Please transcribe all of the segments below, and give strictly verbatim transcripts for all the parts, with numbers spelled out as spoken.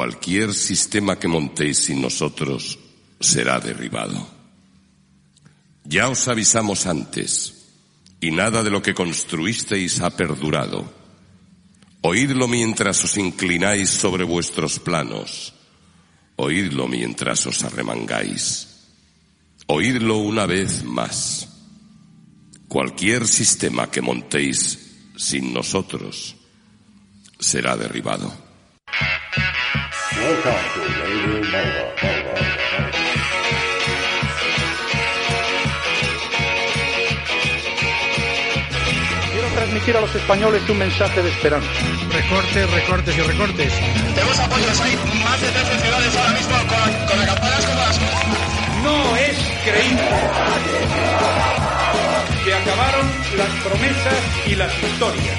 Cualquier sistema que montéis sin nosotros será derribado. Ya os avisamos antes, y nada de lo que construisteis ha perdurado. Oídlo mientras os inclináis sobre vuestros planos. Oídlo mientras os arremangáis. Oídlo una vez más. Cualquier sistema que montéis sin nosotros será derribado. Quiero transmitir a los españoles un mensaje de esperanza. Recortes, recortes y recortes. Tenemos apoyos, hay más de trece ciudades ahora mismo con, con acampadas como las... No es creíble que acabaron las promesas y las historias.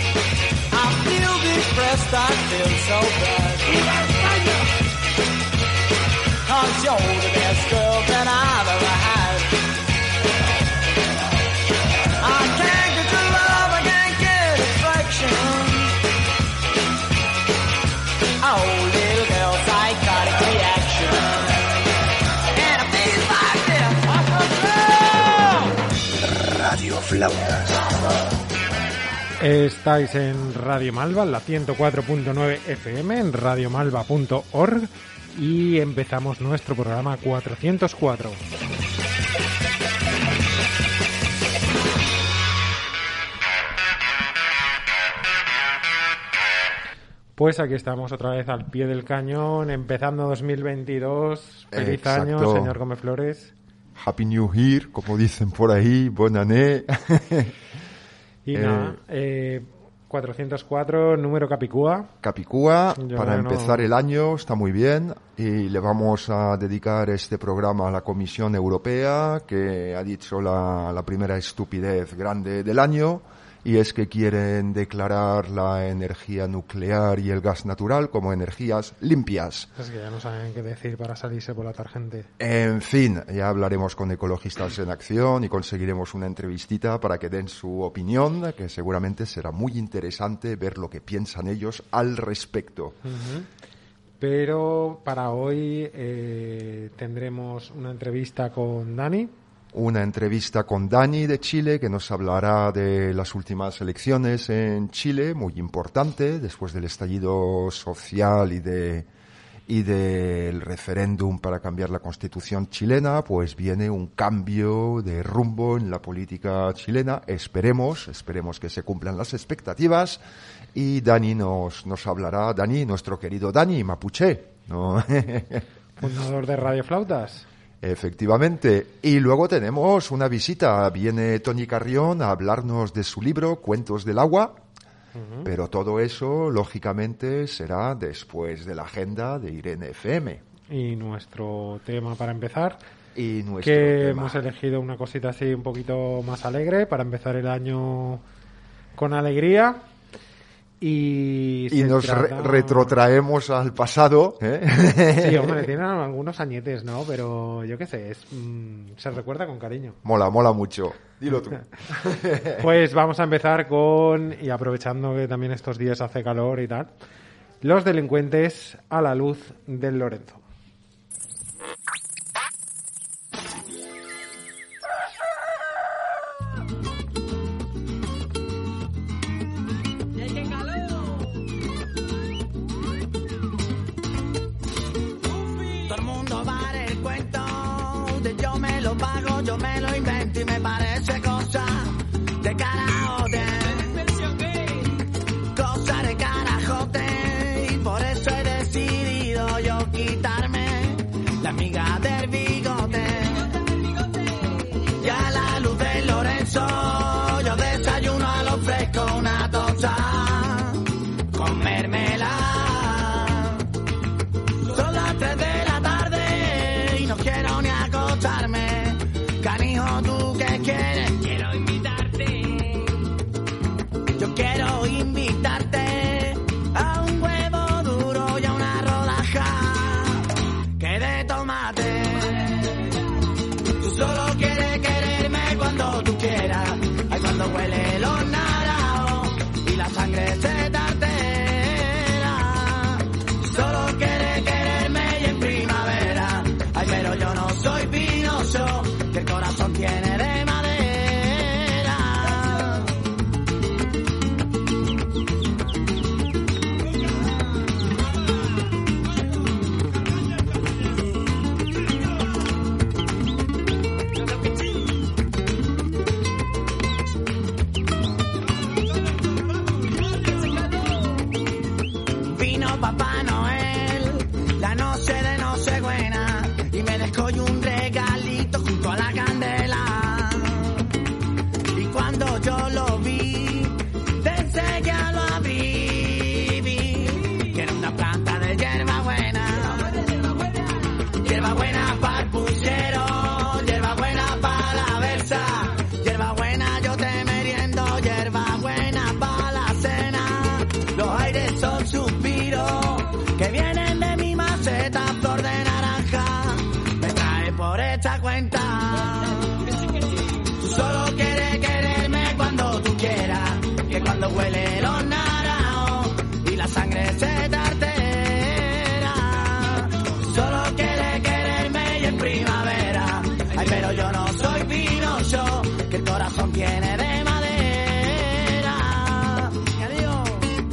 ¡Viva España! Radio Flautas. Estáis en Radio Malva, en la ciento cuatro punto nueve F M, en radiomalva punto org, y empezamos nuestro programa cuatrocientos cuatro. Pues aquí estamos otra vez al pie del cañón, empezando dos mil veintidós. Feliz Exacto. año, señor Gómez Flores. Happy New Year, como dicen por ahí, bonne année. Y nada, eh, cuatrocientos cuatro, número Capicúa. Capicúa, Yo para no- empezar el año, está muy bien, y le vamos a dedicar este programa a la Comisión Europea, que ha dicho la, la primera estupidez grande del año, y es que quieren declarar la energía nuclear y el gas natural como energías limpias. Es que ya no saben qué decir para salirse por la tarjeta. En fin, ya hablaremos con Ecologistas en Acción y conseguiremos una entrevistita para que den su opinión, que seguramente será muy interesante ver lo que piensan ellos al respecto. Ujú. Pero para hoy eh, tendremos una entrevista con Dani. Una entrevista con Dani de Chile, que nos hablará de las últimas elecciones en Chile, muy importante, después del estallido social y de y del referéndum para cambiar la Constitución chilena, pues viene un cambio de rumbo en la política chilena. Esperemos, esperemos que se cumplan las expectativas. Y Dani nos, nos hablará, Dani, nuestro querido Dani Mapuche, ¿no? Fundador de Radio Flautas. Efectivamente. Y luego tenemos una visita. Viene Toni Carrión a hablarnos de su libro Cuentos del Agua. Uh-huh. Pero todo eso, lógicamente, será después de la agenda de Irene F M. Y nuestro tema para empezar. Y nuestro que tema. hemos elegido una cosita así un poquito más alegre para empezar el año con alegría. Y, y se nos trata... re- retrotraemos al pasado, ¿eh? Sí, hombre, tienen algunos añetes, ¿no? Pero yo qué sé, es, mmm, se recuerda con cariño. Mola, mola mucho. Dilo tú. Pues vamos a empezar con, y aprovechando que también estos días hace calor y tal, los delincuentes a la luz del Lorenzo. Yo me lo invento y me parece cosa de carajote, cosa de carajote, y por eso he decidido yo quitarme la miga del bigote. Y a la luz del Lorenzo yo desayuno a lo fresco una tosta, comérmela. Son las tres de la tarde y no quiero ni acostarme. Canijo, ¿tú qué quieres? Papá Noel la noche de Nochebuena y me dejó un regalito junto a la candela. Y cuando yo lo vi, desde que lo abrí, vi que era una planta de hierbabuena. Hierbabuena para el puchero, hierbabuena para la versa, hierbabuena yo te meriendo, hierbabuena para la cena. Los aires son suspiros que vienen de mi maceta, flor de naranja, me trae por esta cuenta. Tú solo quieres quererme cuando tú quieras, que cuando huele los naranjos y la sangre se tartera. Solo quieres quererme y en primavera, ay pero yo no soy Pinocho, que el corazón tiene de madera. Adiós.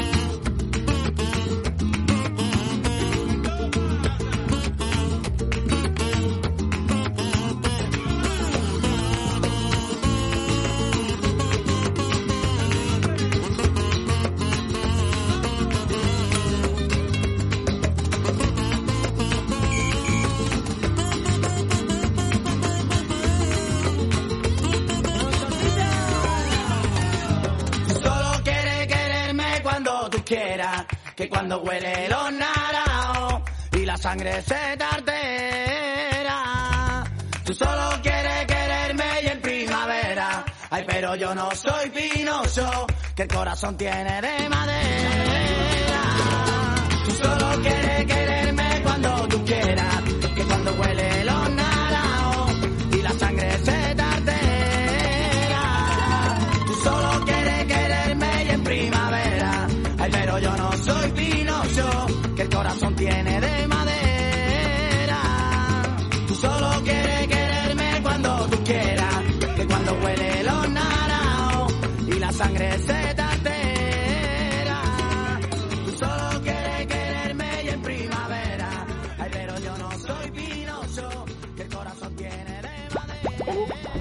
Solo quieres quererme cuando tú quieras, que cuando huele los naranjos y la sangre se tartera. Tú solo quieres quererme y en primavera, ay pero yo no soy Pinocho, que el corazón tiene de madera. Tú solo quieres quererme cuando tú quieras, que cuando huele los naranjos y la sangre se tartera. Tú solo quieres quererme y en primavera, ay pero yo no soy Pinocho, que el corazón tiene de madera. Tú solo quieres quererme cuando tú quieras, que cuando huele los naranjos y la sangre se tartera. Tú solo quieres quererme y en primavera, ay pero yo no soy Pinocho, que el corazón tiene de madera.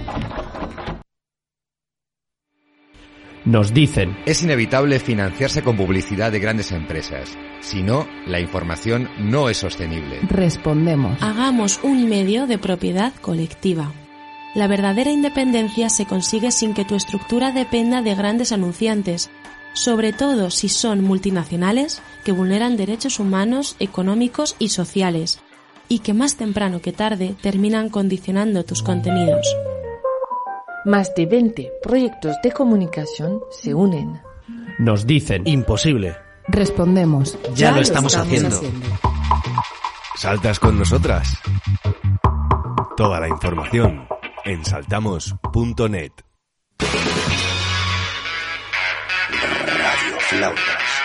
Nos dicen. Es inevitable financiarse con publicidad de grandes empresas. Si no, la información no es sostenible. Respondemos. Hagamos un medio de propiedad colectiva. La verdadera independencia se consigue sin que tu estructura dependa de grandes anunciantes, sobre todo si son multinacionales que vulneran derechos humanos, económicos y sociales, y que más temprano que tarde terminan condicionando tus contenidos. Más de veinte proyectos de comunicación se unen. Nos dicen. Imposible. Respondemos. Ya, ya lo estamos, estamos haciendo. haciendo. ¿Saltas con nosotras? Toda la información en saltamos punto net. Radio Flautas.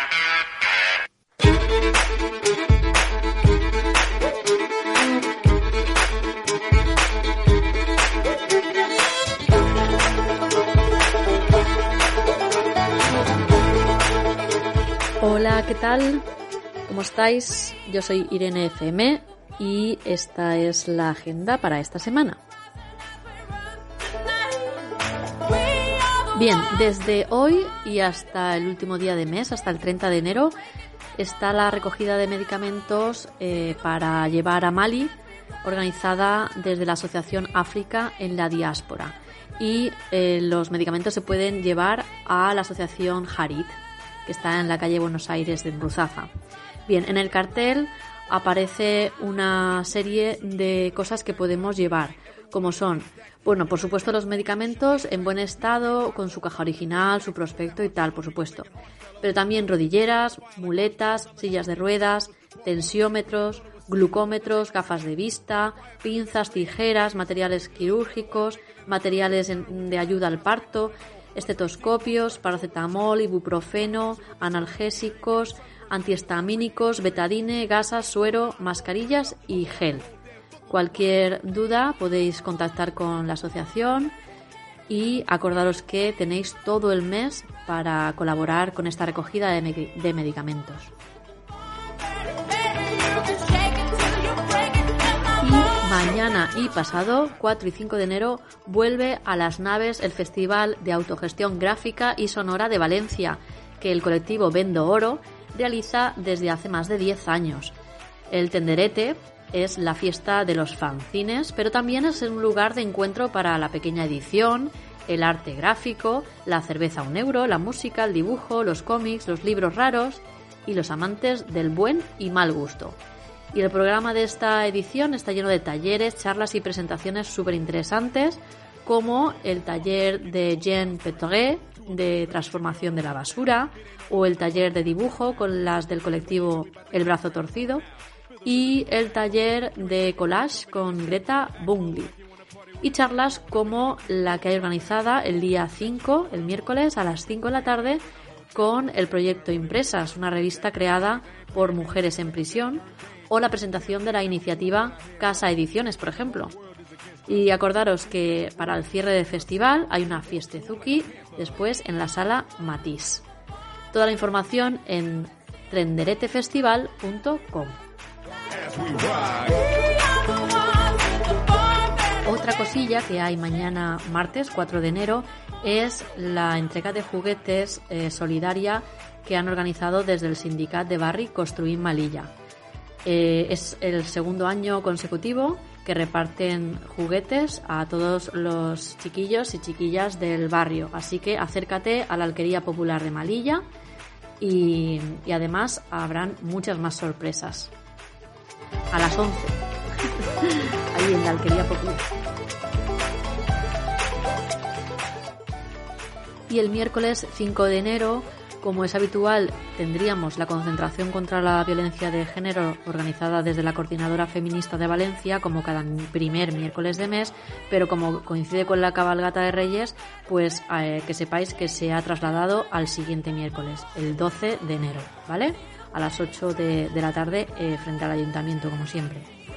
Hola, ¿qué tal? ¿Cómo estáis? Yo soy Irene F M y esta es la agenda para esta semana. Bien, desde hoy y hasta el último día de mes, hasta el treinta de enero, está la recogida de medicamentos eh, para llevar a Mali, organizada desde la Asociación África en la Diáspora. Y eh, los medicamentos se pueden llevar a la Asociación Harit, que está en la calle Buenos Aires de Ruzafa. Bien, en el cartel aparece una serie de cosas que podemos llevar, como son, bueno, por supuesto los medicamentos en buen estado, con su caja original, su prospecto y tal, por supuesto. Pero también rodilleras, muletas, sillas de ruedas, tensiómetros, glucómetros, gafas de vista, pinzas, tijeras, materiales quirúrgicos, materiales de ayuda al parto, estetoscopios, paracetamol, ibuprofeno, analgésicos, antihistamínicos, betadine, gasas, suero, mascarillas y gel. Cualquier duda podéis contactar con la asociación y acordaros que tenéis todo el mes para colaborar con esta recogida de, me- de medicamentos. Mañana y pasado, cuatro y cinco de enero, vuelve a Las Naves el Festival de Autogestión Gráfica y Sonora de Valencia, que el colectivo Vendo Oro realiza desde hace más de diez años. El Tenderete es la fiesta de los fanzines, pero también es un lugar de encuentro para la pequeña edición, el arte gráfico, la cerveza a un euro, la música, el dibujo, los cómics, los libros raros y los amantes del buen y mal gusto. Y el programa de esta edición está lleno de talleres, charlas y presentaciones súper interesantes, como el taller de Jean Petré de transformación de la basura, o el taller de dibujo con las del colectivo El Brazo Torcido, y el taller de collage con Greta Bungley. Y charlas como la que hay organizada el día cinco, el miércoles, a las cinco de la tarde, con el proyecto Impresas, una revista creada por mujeres en prisión, o la presentación de la iniciativa Casa Ediciones, por ejemplo. Y acordaros que para el cierre del festival hay una fiestezuki después en la sala Matisse. Toda la información en trenderetefestival punto com. Otra cosilla que hay mañana martes cuatro de enero es la entrega de juguetes eh, solidaria que han organizado desde el sindicat de barri Construïm Melilla. Eh, es el segundo año consecutivo que reparten juguetes a todos los chiquillos y chiquillas del barrio, así que acércate a la Alquería Popular de Melilla y, y además habrán muchas más sorpresas. A las once, ahí en la Alquería Popular. Y el miércoles cinco de enero, como es habitual, tendríamos la concentración contra la violencia de género organizada desde la Coordinadora Feminista de Valencia, como cada primer miércoles de mes, pero como coincide con la cabalgata de Reyes, pues eh, que sepáis que se ha trasladado al siguiente miércoles, el doce de enero, ¿vale? A las ocho de, de la tarde, eh, frente al ayuntamiento, como siempre.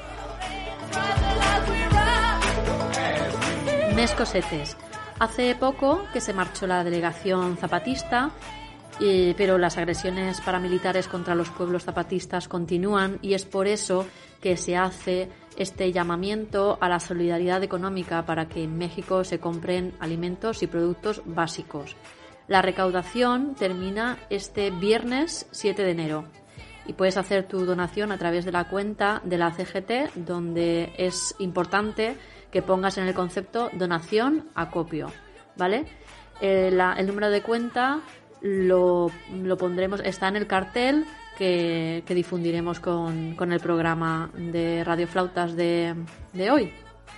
Més cosetes. Hace poco que se marchó la delegación zapatista, eh, pero las agresiones paramilitares contra los pueblos zapatistas continúan, y es por eso que se hace este llamamiento a la solidaridad económica para que en México se compren alimentos y productos básicos. La recaudación termina este viernes siete de enero y puedes hacer tu donación a través de la cuenta de la C G T, donde es importante que pongas en el concepto donación acopio, ¿vale? Eh, la, el número de cuenta lo, lo pondremos, está en el cartel que, que difundiremos con, con el programa de Radio Flautas de, de hoy.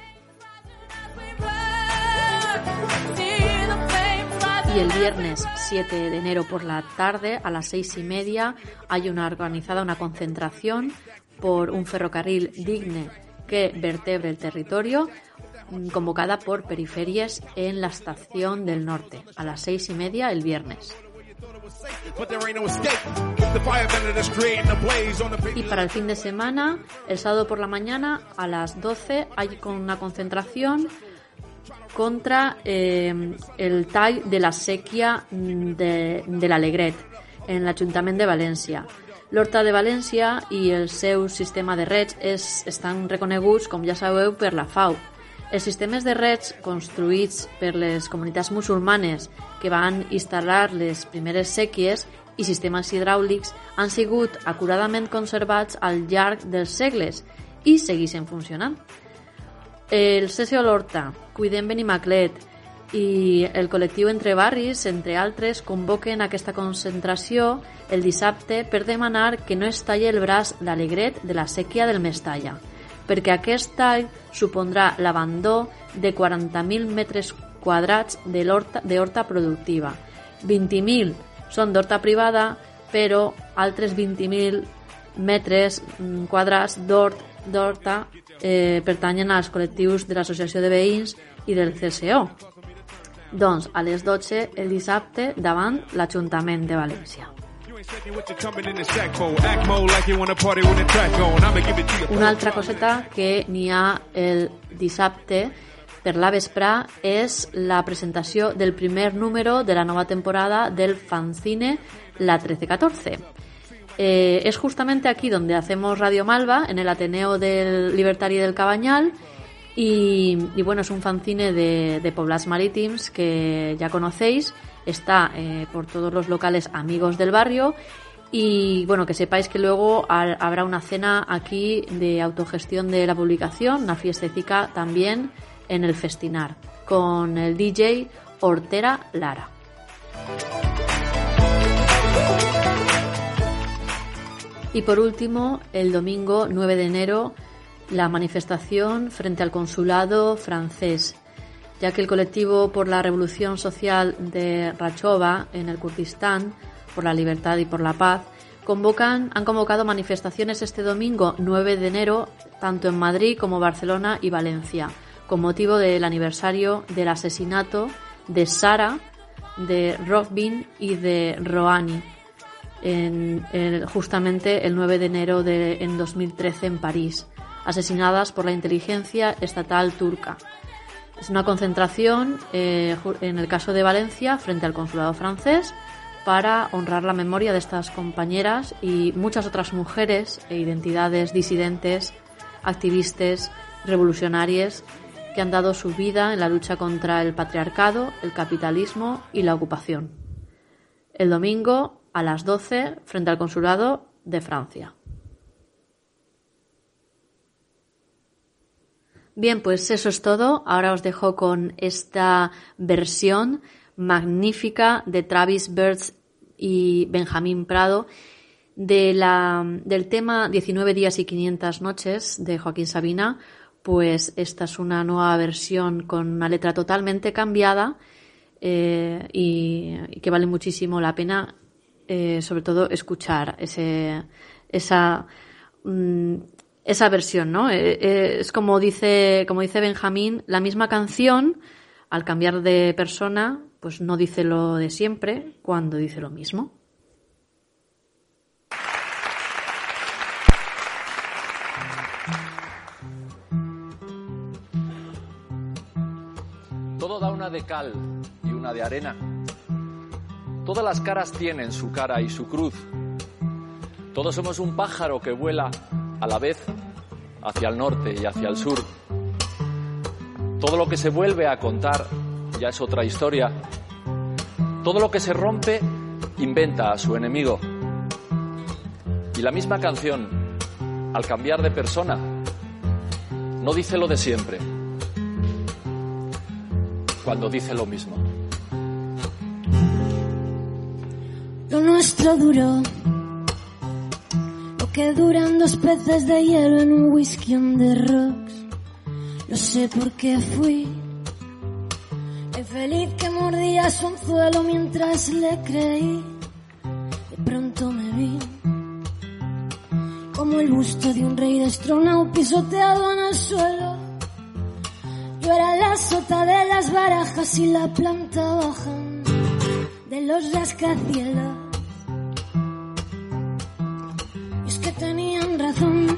Y el viernes siete de enero por la tarde, a las seis y media, hay una organizada una concentración por un ferrocarril digne que vertebre el territorio, convocada por Periferias en la Estación del Norte, a las seis y media el viernes. Y para el fin de semana, el sábado por la mañana, a las doce, hay con una concentración contra eh, el tall de la séquia de, de l'Alegret en l'Ajuntament de València. L'Horta de València i el seu sistema de regs és, estan reconeguts, com ja sabeu, per la F A O. Els sistemes de regs construïts per les comunitats musulmanes que van instal·lar les primeres sèquies i sistemes hidràulics han sigut acuradament conservats al llarg dels segles i segueixen funcionant. El C S O L'Horta, Cuidem Benimaclet i el col·lectiu Entre Barris, entre altres, convoquen aquesta concentració el dissabte per demanar que no es talli el braç d'Alegret de la sèquia del Mestalla, perquè aquest tall supondrà l'abandó de quaranta mil metres quadrats de l'horta, de horta productiva. vint mil són d'horta privada, però altres vint mil metres quadrats d'hort, d'horta eh, pertanyen als col·lectius de l'Associació de Veïns i del C S O. Doncs a les dotze el dissabte davant l'Ajuntament de València. Una altra coseta que n'hi ha el dissabte per la vesprà és la presentació del primer número de la nova temporada del fanzine La trece catorce. Eh, es justamente aquí donde hacemos Radio Malva, en el Ateneo del Libertari del Cabanyal, y, y bueno, es un fanzine de, de Poblats Marítims que ya conocéis, está eh, por todos los locales amigos del barrio, Y bueno, que sepáis que luego ha, habrá una cena aquí de autogestión de la publicación, una fiestecica también en el Festinar, con el D J Hortera Lara. Y por último, el domingo nueve de enero, la manifestación frente al consulado francés, ya que el colectivo por la revolución social de Rachova en el Kurdistán, por la libertad y por la paz, convocan, han convocado manifestaciones este domingo nueve de enero, tanto en Madrid como Barcelona y Valencia, con motivo del aniversario del asesinato de Sara, de Robin y de Rouhani, en, en, justamente el nueve de enero de en dos mil trece en París, asesinadas por la inteligencia estatal turca. Es una concentración, eh, en el caso de Valencia, frente al consulado francés, para honrar la memoria de estas compañeras y muchas otras mujeres e identidades disidentes, activistas, revolucionarias, que han dado su vida en la lucha contra el patriarcado, el capitalismo y la ocupación. El domingo a las doce, frente al consulado de Francia. Bien, pues eso es todo. Ahora os dejo con esta versión magnífica de Travis Birds y Benjamín Prado de la, del tema diecinueve días y quinientas noches de Joaquín Sabina. Pues esta es una nueva versión con una letra totalmente cambiada eh, y, y que vale muchísimo la pena, eh, sobre todo escuchar ese, esa... Mm, esa versión, ¿no? Eh, eh, es como dice, como dice Benjamín, la misma canción, al cambiar de persona, pues no dice lo de siempre cuando dice lo mismo. Todo da una de cal y una de arena. Todas las caras tienen su cara y su cruz. Todos somos un pájaro que vuela a la vez hacia el norte y hacia el sur. Todo lo que se vuelve a contar ya es otra historia. Todo lo que se rompe inventa a su enemigo. Y la misma canción, al cambiar de persona, no dice lo de siempre, cuando dice lo mismo. Lo nuestro duró que duran dos peces de hielo en un whisky on the rocks. Lo sé porque fui el feliz que mordía su anzuelo mientras le creí. De pronto me vi como el busto de un rey destronado pisoteado en el suelo. Yo era la sota de las barajas y la planta baja de los rascacielos. Tenían razón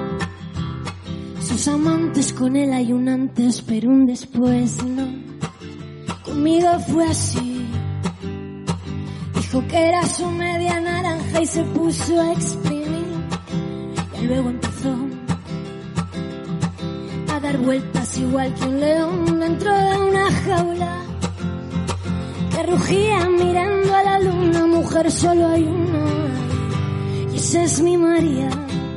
sus amantes, con él hay un antes pero un después, no. Conmigo fue así. Dijo que era su media naranja y se puso a exprimir. Y luego empezó a dar vueltas igual que un león dentro de una jaula que rugía mirando a la luna. Mujer, solo hay una, y esa es mi María.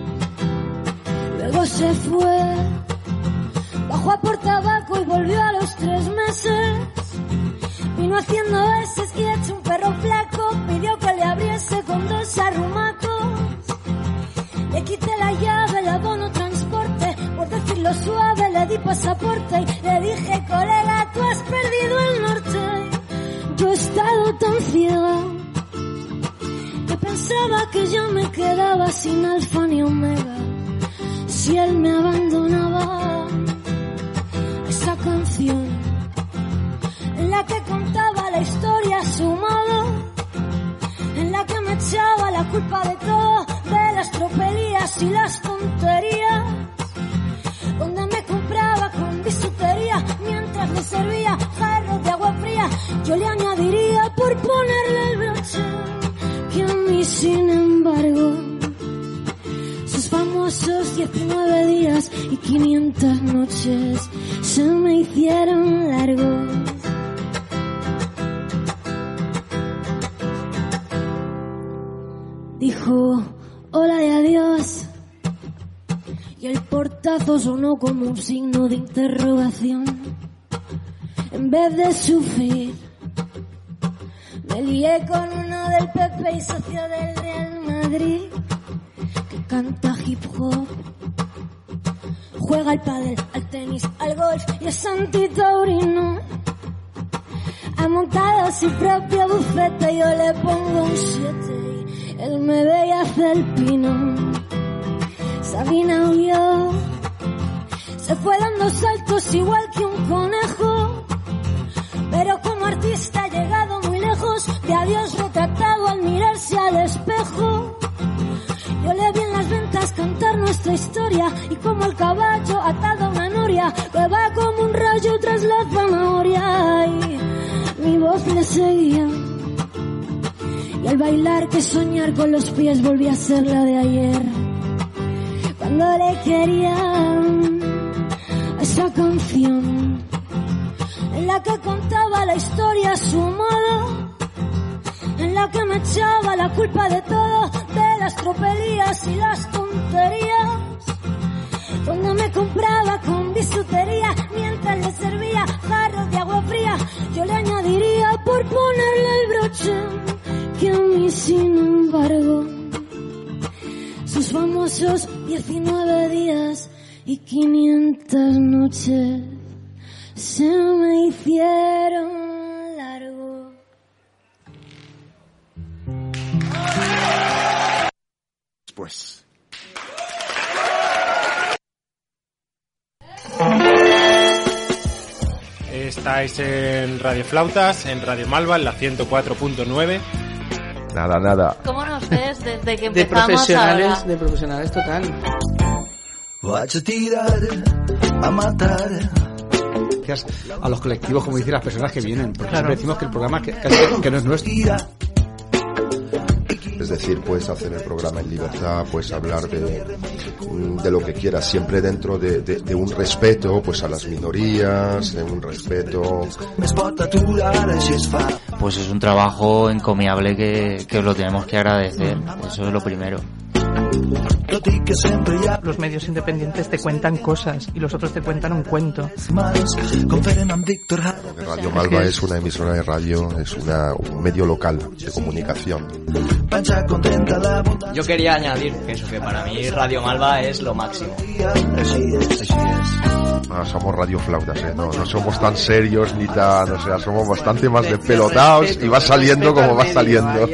Luego se fue, bajó a por tabaco y volvió a los tres meses. Vino haciendo veces y hecho un perro flaco, pidió que le abriese con dos arrumacos. Le quité la llave, la dono transporte, por decirlo suave le di pasaporte y le dije: colega, tú has perdido el norte. Yo he estado tan ciega que pensaba que yo me quedaba sin alfa ni omega si él me abandonaba. Esa canción en la que contaba la historia a su modo, en la que me echaba la culpa de todo, de las tropelías y las tonterías, donde me compraba con bisutería mientras le servía jarros de agua fría. Yo le añadiría, por ponerle el broche, que a mí sin embargo sus famosos diecinueve días y quinientas noches se me hicieron largos. dijo hola y adiós. Y el portazo sonó como un signo de interrogación. En vez de sufrir, me lié con uno del P P y socio del Real Madrid, que canta hip hop, juega al pádel, al tenis, al golf y es antitaurino. Ha montado su propio bufete, yo le pongo un siete y él me ve y hace el pino. Sabina huyó, se fue dando saltos igual que un conejo, pero como artista ha llegado muy lejos, de adiós retratado al mirarse al espejo. Yo le vi en las ventas cantar nuestra historia, y como el caballo atado a una noria que va como un rayo tras la zanahoria, y mi voz le seguía, y al bailar que soñar con los pies volví a ser la de ayer, cuando le quería esa canción en la que contaba la historia a su modo, en la que me echaba la culpa de todo, de las tropelías y las tonterías, cuando me compraba con bisutería mientras le servía jarros de agua fría. Yo le añadiría por ponerle el broche que a mí sin embargo sus famosos diecinueve días y quinientas noches se me hicieron largos. Pues estáis en Radio Flautas, en Radio Malva, en la ciento cuatro punto nueve. Nada, nada. ¿Cómo nos ves desde que De empezamos profesionales, ahora? de profesionales total. Voy a tirar, a matar. Gracias a los colectivos, como dicen las personas que vienen, porque Claro. siempre decimos que el programa que, que, que no es nuestro. Es decir, puedes hacer el programa en libertad, puedes hablar de, de lo que quieras, siempre dentro de, de, de un respeto pues a las minorías, de un respeto. Pues es un trabajo encomiable que, que os lo tenemos que agradecer, eso es lo primero. Los medios independientes te cuentan cosas y los otros te cuentan un cuento. Radio Malva es una emisora de radio, es una, un medio local de comunicación. Yo quería añadir que eso, que para mí Radio Malva es lo máximo. Ah, somos Radio Flautas, ¿eh? no, no somos tan serios ni tan, o sea, somos bastante más despelotados y va saliendo como va saliendo.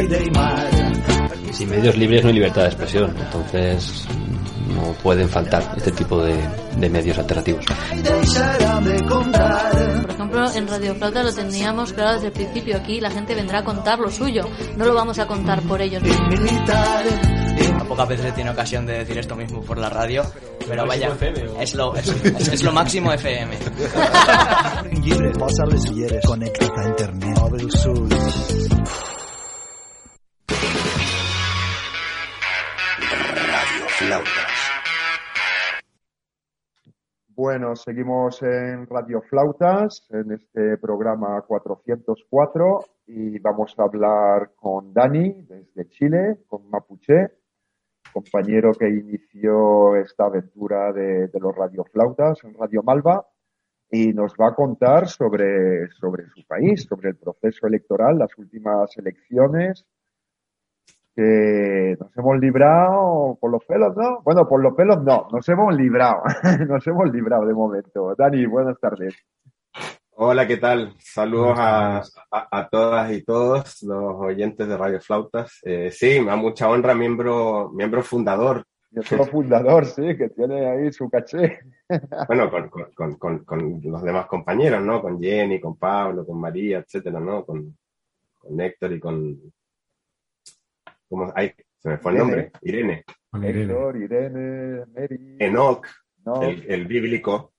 Sin medios libres no hay libertad de expresión, entonces no pueden faltar este tipo de, de medios alternativos. Por ejemplo, en Radio Flauta lo teníamos claro desde el principio. Aquí la gente vendrá a contar lo suyo, no lo vamos a contar por ellos. Pocas veces he tenido ocasión de decir esto mismo por la radio, pero vaya, es lo, es, es, es lo máximo F M. Llibre, posa les ulleres, connecta't a internet, obre els ulls. Radio Flautas. Bueno, seguimos en Radio Flautas, en este programa cuatrocientos cuatro, y vamos a hablar con Dani desde Chile, con Mapuche, compañero que inició esta aventura de, de los radioflautas en Radio Malva, y nos va a contar sobre, sobre su país, sobre el proceso electoral, las últimas elecciones, que nos hemos librado por los pelos, ¿no? Bueno, por los pelos no, nos hemos librado, nos hemos librado de momento. Dani, buenas tardes. Hola, ¿qué tal? Saludos a, a, a todas y todos los oyentes de Radio Flautas. Eh, sí, a mucha honra, miembro, miembro fundador. Miembro fundador, sí, que tiene ahí su caché. Bueno, con, con, con, con los demás compañeros, ¿no? Con Jenny, con Pablo, con María, etcétera, ¿no? Con, con Héctor y con... ¿Cómo? Ay, se me fue el nombre. Irene. Héctor, Irene, Mary. Enoch, no. el, el bíblico.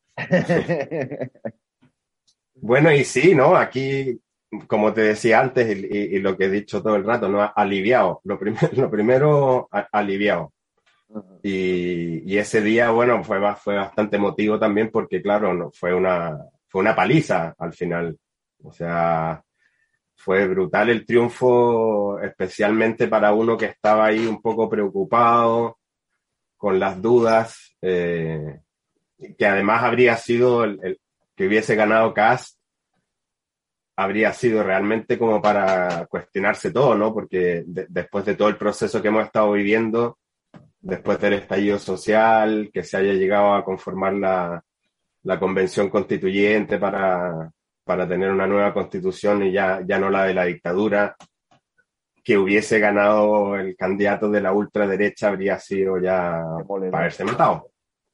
Bueno, y sí, ¿no? Aquí, como te decía antes, y, y, y lo que he dicho todo el rato, ¿no? Aliviado. Lo, prim lo primero, a aliviado. Uh-huh. y, y ese día, bueno, fue, fue bastante emotivo también porque, claro, no, fue una, fue una paliza al final. O sea, fue brutal el triunfo, especialmente para uno que estaba ahí un poco preocupado, con las dudas, eh, que además habría sido el, el que hubiese ganado Kast, habría sido realmente como para cuestionarse todo, ¿no? Porque de, después de todo el proceso que hemos estado viviendo, después del estallido social, que se haya llegado a conformar la, la convención constituyente para, para tener una nueva constitución y ya, ya no la de la dictadura, que hubiese ganado el candidato de la ultraderecha habría sido ya para haberse matado.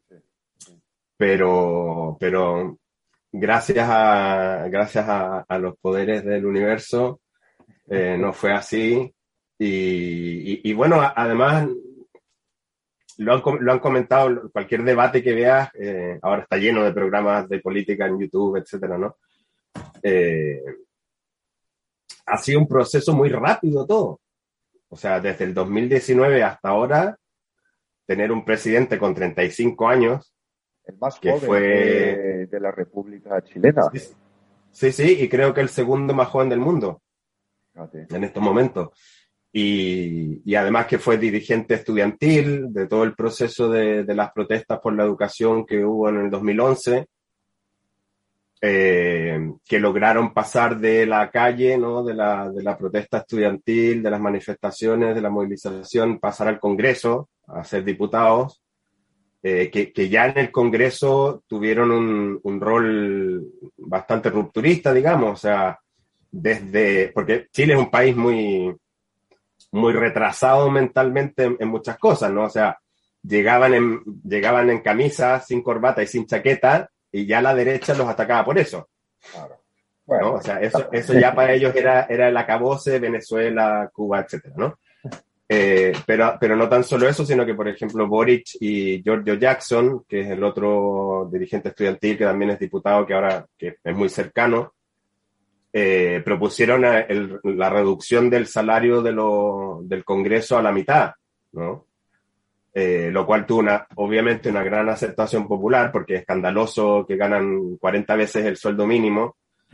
Pero, pero gracias a, gracias a, a los poderes del universo, eh, no fue así. Y, y, y bueno, además, lo han, lo han comentado, cualquier debate que veas, eh, ahora está lleno de programas de política en YouTube, etcétera, ¿no? Eh, ha sido un proceso muy rápido todo. O sea, desde el dos mil diecinueve hasta ahora, tener un presidente con treinta y cinco años, el más que joven fue de, de la República Chilena. Sí, sí, sí, y creo que el segundo más joven del mundo. Fíjate. En estos momentos. Y, y además que fue dirigente estudiantil de todo el proceso de, de las protestas por la educación que hubo en el dos mil once, eh, que lograron pasar de la calle, ¿no? de, la, de la protesta estudiantil, de las manifestaciones, de la movilización, pasar al Congreso, a ser diputados, eh, que, que ya en el Congreso tuvieron un, un rol bastante rupturista, digamos, o sea, desde, porque Chile es un país muy... muy retrasado mentalmente en, en muchas cosas, ¿no? O sea, llegaban en, llegaban en camisa, sin corbata y sin chaqueta, y ya la derecha los atacaba por eso. Claro. Bueno, ¿no? O sea, eso, eso ya para ellos era, era el acabose, Venezuela, Cuba, etcétera, ¿no? Eh, pero, pero no tan solo eso, sino que, por ejemplo, Boric y Giorgio Jackson, que es el otro dirigente estudiantil que también es diputado, que ahora que es muy cercano, Eh, propusieron el, la reducción del salario de lo, del Congreso a la mitad, ¿no? Eh, lo cual tuvo una, obviamente una gran aceptación popular, porque es escandaloso que ganan cuarenta veces el sueldo mínimo.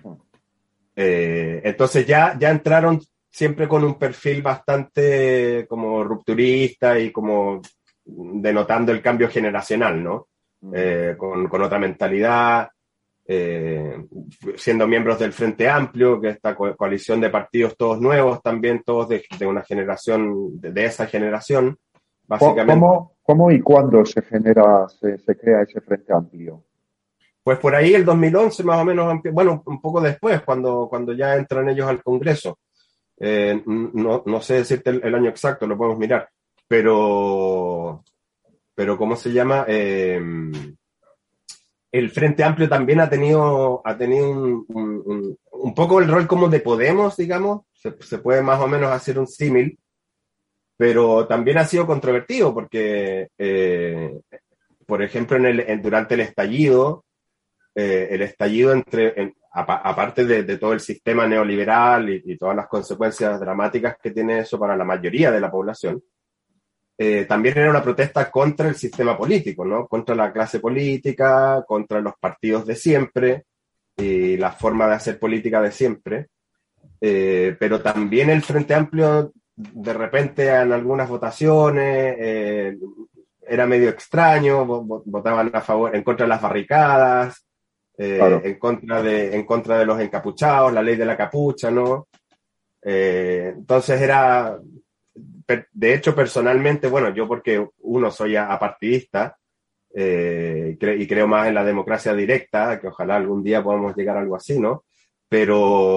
Eh, entonces ya, ya entraron siempre con un perfil bastante como rupturista y como denotando el cambio generacional, ¿no? Eh, con, con otra mentalidad. Eh, siendo miembros del Frente Amplio, que esta co- coalición de partidos todos nuevos, también todos de, de una generación, de, de esa generación, básicamente. ¿Cómo, cómo y cuándo se genera, se, se crea ese Frente Amplio? Pues por ahí el dos mil once más o menos, bueno, un poco después, cuando, cuando ya entran ellos al Congreso. Eh, no, no sé decirte el, el año exacto, lo podemos mirar, pero, pero ¿cómo se llama? Eh, El Frente Amplio también ha tenido, ha tenido un, un, un, un poco el rol como de Podemos, digamos, se, se puede más o menos hacer un símil, pero también ha sido controvertido porque, eh, por ejemplo, en el, en, durante el estallido, eh, el estallido entre, en, a, aparte de, de todo el sistema neoliberal y, y todas las consecuencias dramáticas que tiene eso para la mayoría de la población, Eh, también era una protesta contra el sistema político, ¿no? Contra la clase política, contra los partidos de siempre y la forma de hacer política de siempre. Eh, pero también el Frente Amplio, de repente en algunas votaciones, eh, era medio extraño, votaban a favor, en contra de las barricadas, eh, claro. en, contra de, en contra de los encapuchados, la ley de la capucha, ¿no? Eh, entonces era... De hecho, personalmente, bueno, yo porque uno soy apartidista eh, y creo más en la democracia directa, que ojalá algún día podamos llegar a algo así, ¿no? Pero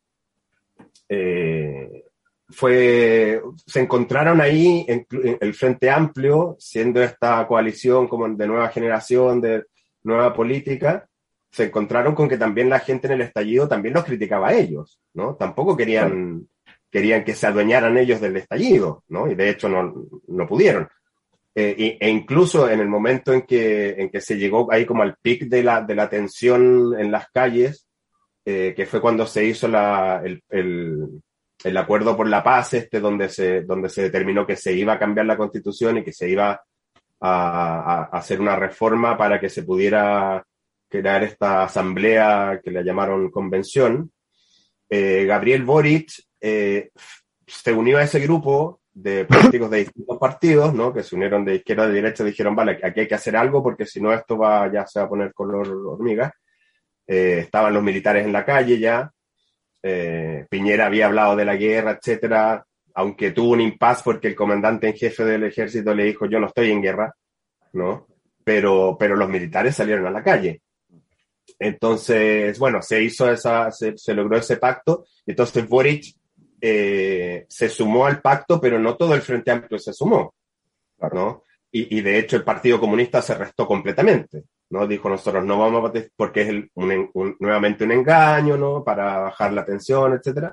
eh, fue, se encontraron ahí en, en el Frente Amplio, siendo esta coalición como de nueva generación, de nueva política, se encontraron con que también la gente en el estallido también los criticaba a ellos, ¿no? Tampoco querían... querían que se adueñaran ellos del estallido, ¿no? Y de hecho no, no pudieron. Eh, y, e incluso en el momento en que, en que se llegó ahí como al pic de la, de la tensión en las calles, eh, que fue cuando se hizo la, el, el, el acuerdo por la paz, este, donde se, donde se determinó que se iba a cambiar la Constitución y que se iba a, a, a hacer una reforma para que se pudiera crear esta asamblea que le llamaron convención. eh, Gabriel Boric eh, se unió a ese grupo de políticos de distintos partidos, ¿no? Que se unieron de izquierda a de derecha y dijeron, vale, aquí hay que hacer algo porque si no esto va, ya se va a poner color hormiga. Eh, estaban los militares en la calle ya, eh, Piñera había hablado de la guerra, etcétera, aunque tuvo un impasse porque el comandante en jefe del ejército le dijo, yo no estoy en guerra, ¿no? Pero, pero los militares salieron a la calle. Entonces, bueno, se hizo esa, se, se logró ese pacto, entonces Boric eh, se sumó al pacto, pero no todo el Frente Amplio se sumó, ¿no? Y, y de hecho el Partido Comunista se restó completamente, ¿no? Dijo, nosotros no vamos a participar porque es el, un, un, nuevamente un engaño, ¿no? Para bajar la tensión, etcétera.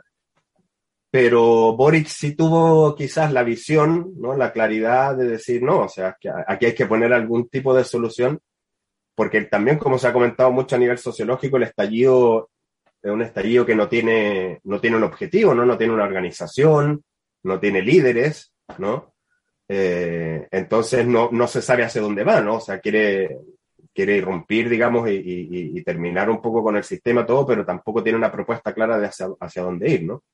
Pero Boric sí tuvo quizás la visión, ¿no? La claridad de decir, no, o sea, que aquí hay que poner algún tipo de solución, porque también, como se ha comentado mucho a nivel sociológico, el estallido es un estallido que no tiene, no tiene un objetivo, ¿no? No tiene una organización, no tiene líderes, ¿no? Eh, entonces no, no se sabe hacia dónde va, ¿no? O sea, quiere, quiere irrumpir, digamos, y, y, y terminar un poco con el sistema todo, pero tampoco tiene una propuesta clara de hacia, hacia dónde ir, ¿no?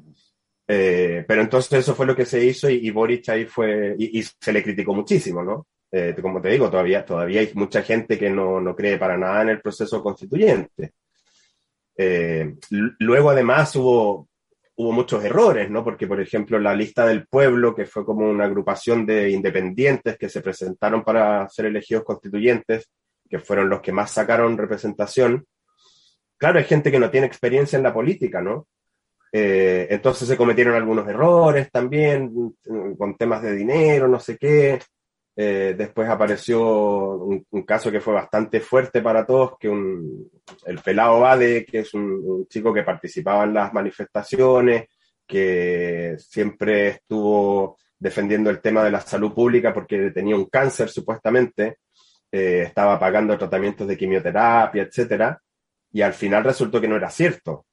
Eh, pero entonces eso fue lo que se hizo y, y Boric ahí fue, y, y se le criticó muchísimo, ¿no? Eh, como te digo, todavía, todavía hay mucha gente que no, no cree para nada en el proceso constituyente. Eh, luego además hubo, hubo muchos errores, ¿no? Porque, por ejemplo, la lista del pueblo, que fue como una agrupación de independientes que se presentaron para ser elegidos constituyentes, que fueron los que más sacaron representación. Claro, hay gente que no tiene experiencia en la política, ¿no? Eh, entonces se cometieron algunos errores también, con temas de dinero, no sé qué. Eh, después apareció un, un caso que fue bastante fuerte para todos, que un, el Pelao Bade, que es un, un chico que participaba en las manifestaciones, que siempre estuvo defendiendo el tema de la salud pública porque tenía un cáncer supuestamente, eh, estaba pagando tratamientos de quimioterapia, etcétera, y al final resultó que no era cierto.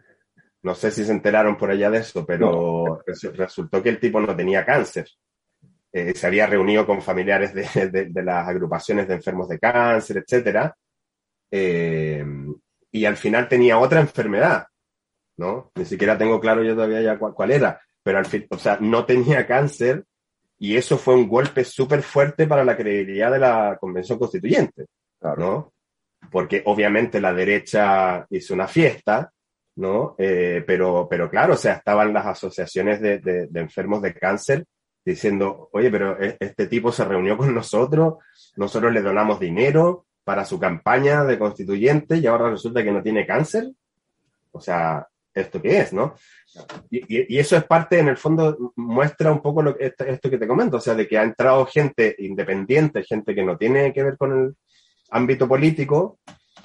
No sé si se enteraron por allá de eso, pero no. Resultó que el tipo no tenía cáncer. Eh, se había reunido con familiares de, de, de las agrupaciones de enfermos de cáncer, etcétera, eh, y al final tenía otra enfermedad, ¿no? Ni siquiera tengo claro yo todavía ya cuál, cuál era, pero al fin, o sea, no tenía cáncer, y eso fue un golpe súper fuerte para la credibilidad de la Convención Constituyente, ¿no? Porque obviamente la derecha hizo una fiesta, ¿no? Eh, pero, pero claro, o sea, estaban las asociaciones de, de, de enfermos de cáncer diciendo, oye, pero este tipo se reunió con nosotros, nosotros le donamos dinero para su campaña de constituyente y ahora resulta que no tiene cáncer. O sea, ¿esto qué es, no? Y, y, y eso es parte, en el fondo, muestra un poco lo que, esto, esto que te comento, o sea, de que ha entrado gente independiente, gente que no tiene que ver con el ámbito político,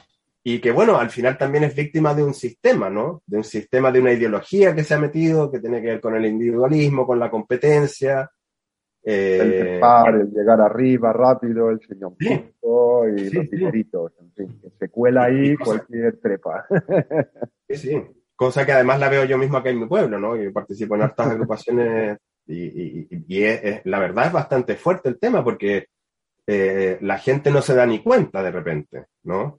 y que, bueno, al final también es víctima de un sistema, ¿no? De un sistema, de una ideología que se ha metido, que tiene que ver con el individualismo, con la competencia. Eh... El trepar, el llegar arriba rápido, el señor punto y sí, los dineritos, sí. En fin, que se cuela ahí cosa... cualquier trepa. Sí, sí. Cosa que además la veo yo mismo acá en mi pueblo, ¿no? Yo participo en hartas agrupaciones y, y, y es, es, la verdad es bastante fuerte el tema porque eh, la gente no se da ni cuenta de repente, ¿no?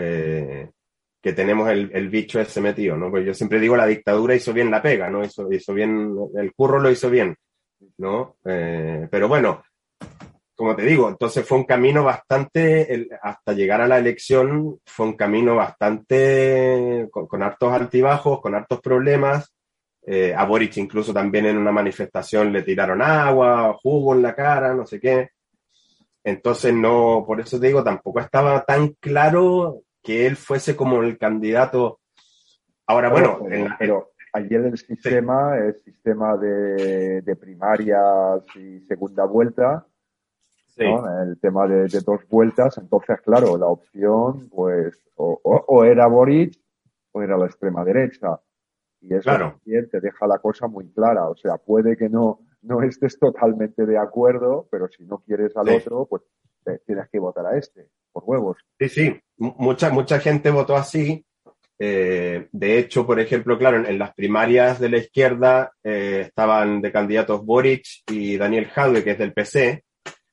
Eh, que tenemos el, el bicho ese metido, ¿no? Pues yo siempre digo, la dictadura hizo bien la pega, ¿no? Hizo, hizo bien, el curro lo hizo bien, ¿no? Eh, pero bueno, como te digo, entonces fue un camino bastante, el, hasta llegar a la elección, fue un camino bastante, con, con hartos altibajos, con hartos problemas. Eh, a Boric incluso también en una manifestación le tiraron agua, jugo en la cara, no sé qué. Entonces no, por eso te digo, tampoco estaba tan claro que él fuese como el candidato. Ahora, bueno, pero, en la, pero ayer el sistema, sí. el sistema de, de primarias y segunda vuelta, sí. ¿no? El tema de, de dos vueltas, entonces claro, la opción pues o, o, o era Boric o era la extrema derecha. Y eso claro. también te deja la cosa muy clara, o sea, puede que no no estés totalmente de acuerdo, pero si no quieres al sí. otro, pues te tienes que votar a este, por huevos. Sí, sí, mucha, mucha gente votó así. Eh, de hecho, por ejemplo, claro, en, en las primarias de la izquierda eh, estaban de candidatos Boric y Daniel Jadwe, que es del P C,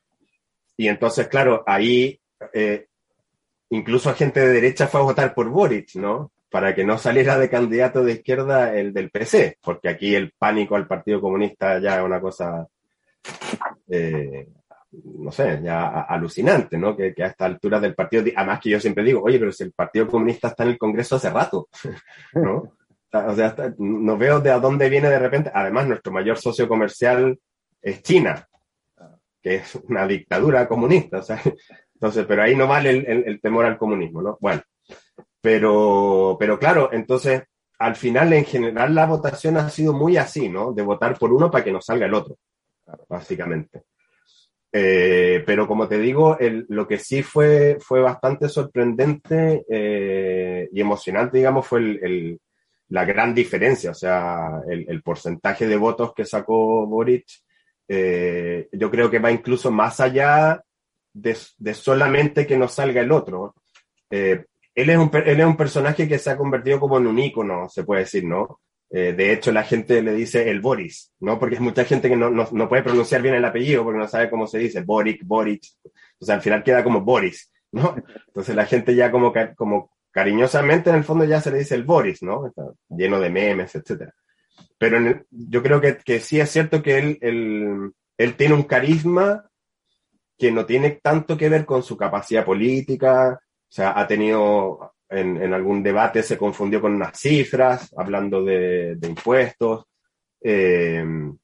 y entonces, claro, ahí eh, incluso gente de derecha fue a votar por Boric, ¿no? para que no saliera de candidato de izquierda el del P C, porque aquí el pánico al Partido Comunista ya es una cosa, eh, no sé, ya alucinante, ¿no? Que, que a esta altura del partido, además que yo siempre digo, oye, pero si el Partido Comunista está en el Congreso hace rato, ¿no? O sea, está, no veo de a dónde viene de repente. Además, nuestro mayor socio comercial es China, que es una dictadura comunista, o sea, entonces, pero ahí no vale el, el, el temor al comunismo, ¿no? Bueno, pero, pero claro, entonces, al final, en general, la votación ha sido muy así, ¿no? De votar por uno para que nos salga el otro, básicamente. Eh, pero como te digo, el, lo que sí fue, fue bastante sorprendente eh, y emocionante, digamos, fue el, el la gran diferencia, o sea, el, el porcentaje de votos que sacó Boric, eh, yo creo que va incluso más allá de, de solamente que nos salga el otro. Eh, él, es un, él es un personaje que se ha convertido como en un ícono, se puede decir, ¿no? Eh, de hecho, la gente le dice el Boris, ¿no? Porque hay mucha gente que no, no, no puede pronunciar bien el apellido porque no sabe cómo se dice, Boric, Boric, o sea, al final queda como Boris, ¿no? Entonces la gente ya como, como cariñosamente en el fondo ya se le dice el Boris, ¿no? Está lleno de memes, etcétera. Pero en el, yo creo que, que sí es cierto que él, él, él tiene un carisma que no tiene tanto que ver con su capacidad política, o sea, ha tenido, en, en algún debate se confundió con unas cifras, hablando de, de impuestos, eh,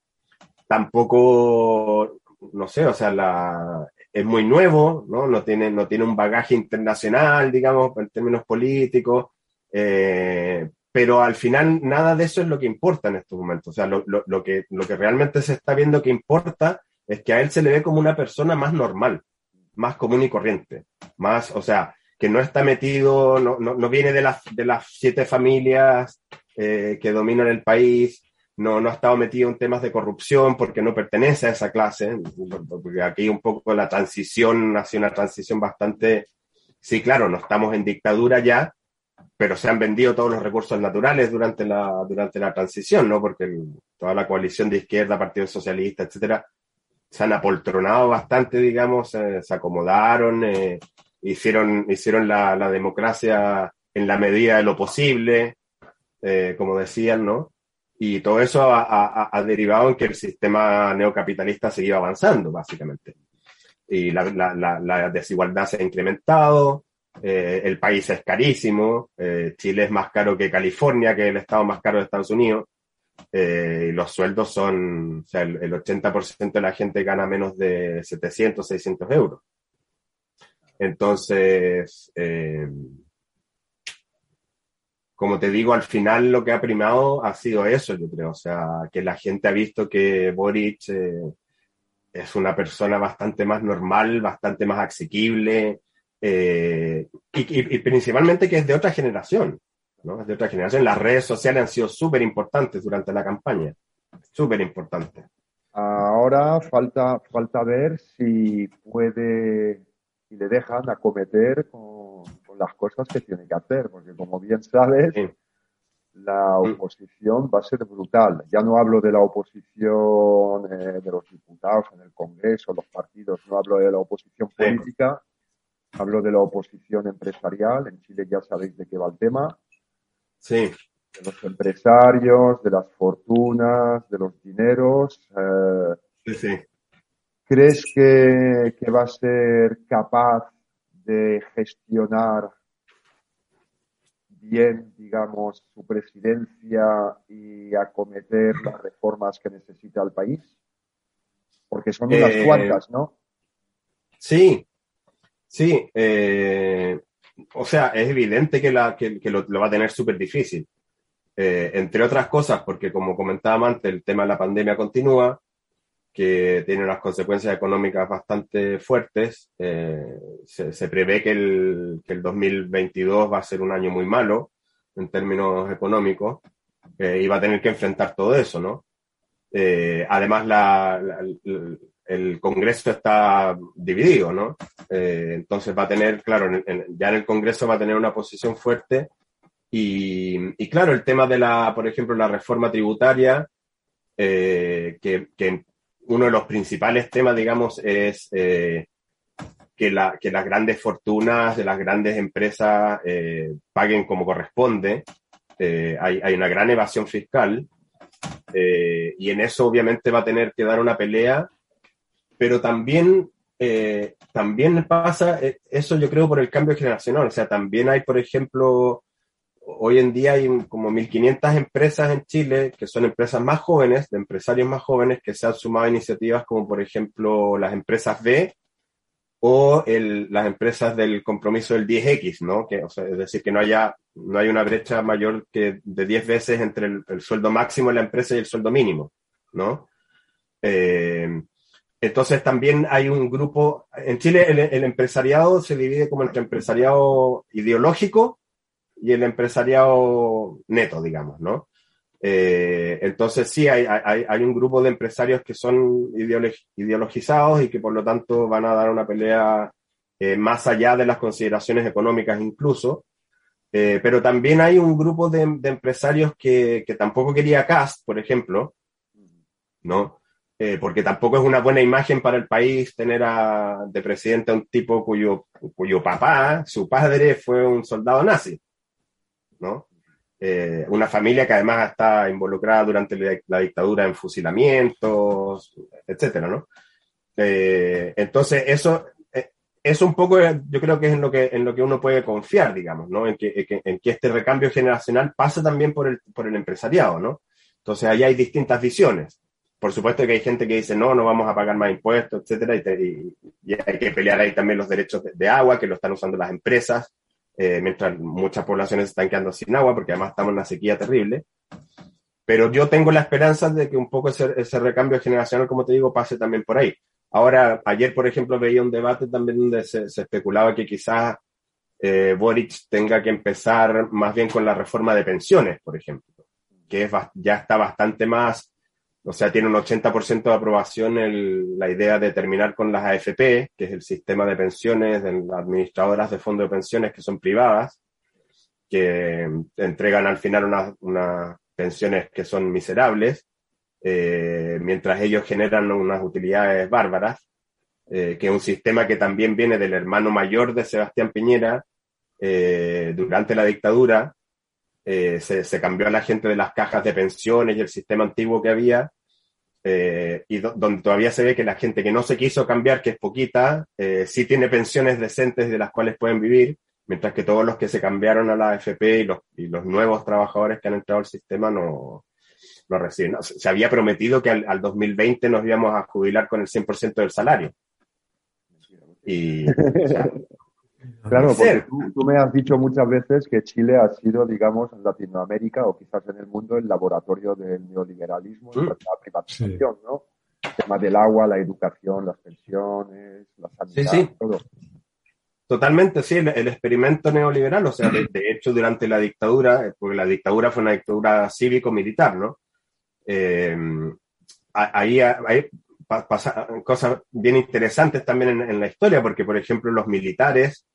tampoco, no sé, o sea, la... es muy nuevo, ¿no? No tiene, no tiene un bagaje internacional, digamos, en términos políticos, eh, pero al final nada de eso es lo que importa en estos momentos. O sea, lo, lo, lo, que, lo que realmente se está viendo que importa es que a él se le ve como una persona más normal, más común y corriente, más, o sea, que no está metido, no, no, no viene de las, de las siete familias eh, que dominan el país, No, no ha estado metido en temas de corrupción porque no pertenece a esa clase, porque aquí un poco la transición ha sido una transición bastante, sí, claro, no estamos en dictadura ya, pero se han vendido todos los recursos naturales durante la, durante la transición, ¿no? Porque el, toda la coalición de izquierda, Partido Socialista, etcétera, se han apoltronado bastante, digamos, eh, se acomodaron, eh, hicieron, hicieron la, la democracia en la medida de lo posible, eh, como decían, ¿no? Y todo eso ha, ha, ha derivado en que el sistema neocapitalista seguía avanzando, básicamente. Y la, la, la, la desigualdad se ha incrementado, eh, el país es carísimo, eh, Chile es más caro que California, que es el estado más caro de Estados Unidos, eh, y los sueldos son, o sea, el, el ochenta por ciento de la gente gana menos de setecientos, seiscientos euros. Entonces, eh, como te digo, al final lo que ha primado ha sido eso, yo creo. O sea, que la gente ha visto que Boric eh, es una persona bastante más normal, bastante más asequible, eh, y, y, y principalmente que es de otra generación, ¿no? Es de otra generación. Las redes sociales han sido súper importantes durante la campaña, súper importantes. Ahora falta, falta ver si puede, si le dejan acometer con, con las cosas que tiene que hacer, porque como bien sabes, sí, la oposición va a ser brutal. Ya no hablo de la oposición eh, de los diputados en el Congreso, los partidos, no hablo de la oposición política, sí, hablo de la oposición empresarial. En Chile ya sabéis de qué va el tema. Sí. De los empresarios, de las fortunas, de los dineros. Eh, sí, sí. ¿Crees que, que va a ser capaz de gestionar bien, digamos, su presidencia y acometer las reformas que necesita el país? Porque son unas eh, cuantas, ¿no? Sí, sí. Eh, o sea, es evidente que, la, que, que lo, lo va a tener súper difícil. Eh, entre otras cosas, porque como comentábamos antes, el tema de la pandemia continúa, que tiene unas consecuencias económicas bastante fuertes. Eh, se, se prevé que el, que el dos mil veintidós va a ser un año muy malo en términos económicos, eh, y va a tener que enfrentar todo eso, ¿no? Eh, además, la, la, el, el Congreso está dividido, ¿no? Eh, entonces va a tener, claro, en, en, ya en el Congreso va a tener una posición fuerte. Y, y claro, el tema de la, por ejemplo, la reforma tributaria, eh, que, que uno de los principales temas, digamos, es eh, que, la, que las grandes fortunas de las grandes empresas eh, paguen como corresponde. Eh, hay, hay una gran evasión fiscal eh, y en eso obviamente va a tener que dar una pelea, pero también, eh, también pasa eh, eso yo creo por el cambio generacional. O sea, también hay, por ejemplo, hoy en día hay como mil quinientas empresas en Chile que son empresas más jóvenes, de empresarios más jóvenes que se han sumado a iniciativas como por ejemplo las empresas B o el, las empresas del compromiso del diez equis, ¿no? Que, o sea, es decir, que no haya, no hay una brecha mayor que de diez veces entre el, el sueldo máximo de la empresa y el sueldo mínimo, ¿no? Eh, entonces también hay un grupo, en Chile el, el empresariado se divide como entre empresariado ideológico y el empresariado neto, digamos, ¿no? Eh, entonces sí, hay, hay, hay un grupo de empresarios que son ideolo- ideologizados y que por lo tanto van a dar una pelea eh, más allá de las consideraciones económicas incluso, eh, pero también hay un grupo de, de empresarios que, que tampoco quería Kast, por ejemplo, ¿no? Eh, porque tampoco es una buena imagen para el país tener a, de presidente a un tipo cuyo, cuyo papá, su padre fue un soldado nazi, ¿no? Eh, una familia que además está involucrada durante la, la dictadura en fusilamientos, etcétera, ¿no? Eh, entonces eso eh, es un poco, yo creo que es en lo que en lo que uno puede confiar, digamos, ¿no? En que, en que, en que este recambio generacional pasa también por el por el empresariado, ¿no? Entonces ahí hay distintas visiones. Por supuesto que hay gente que dice no, no vamos a pagar más impuestos, etcétera, y, te, y, y hay que pelear ahí también los derechos de, de agua que lo están usando las empresas. Eh, mientras muchas poblaciones están quedando sin agua, porque además estamos en una sequía terrible. Pero yo tengo la esperanza de que un poco ese, ese recambio generacional, como te digo, pase también por ahí. Ahora, ayer, por ejemplo, veía un debate también donde se, se especulaba que quizás eh, Boric tenga que empezar más bien con la reforma de pensiones, por ejemplo, que es, ya está bastante más, o sea, tiene un ochenta por ciento de aprobación el, la idea de terminar con las A F P, que es el sistema de pensiones de las administradoras de fondos de pensiones que son privadas, que entregan al final unas una pensiones que son miserables, eh, mientras ellos generan unas utilidades bárbaras, eh, que es un sistema que también viene del hermano mayor de Sebastián Piñera, eh, durante la dictadura. Eh, se, se cambió a la gente de las cajas de pensiones y el sistema antiguo que había, eh, y do, donde todavía se ve que la gente que no se quiso cambiar, que es poquita, eh, sí tiene pensiones decentes de las cuales pueden vivir, mientras que todos los que se cambiaron a la A F P y los, y los nuevos trabajadores que han entrado al sistema no, no reciben. No, se, se había prometido que al, al dos mil veinte nos íbamos a jubilar con el cien por ciento del salario. Y... o sea, claro, porque tú, tú me has dicho muchas veces que Chile ha sido, digamos, en Latinoamérica o quizás en el mundo el laboratorio del neoliberalismo y mm. la privatización, sí. ¿no? El tema del agua, la educación, las pensiones, la sanidad, sí, sí. todo. Totalmente, sí, el, el experimento neoliberal, o sea, de, de hecho durante la dictadura, porque la dictadura fue una dictadura cívico-militar, ¿no? Eh, ahí hay pasan cosas bien interesantes también en, en la historia, porque por ejemplo los militares,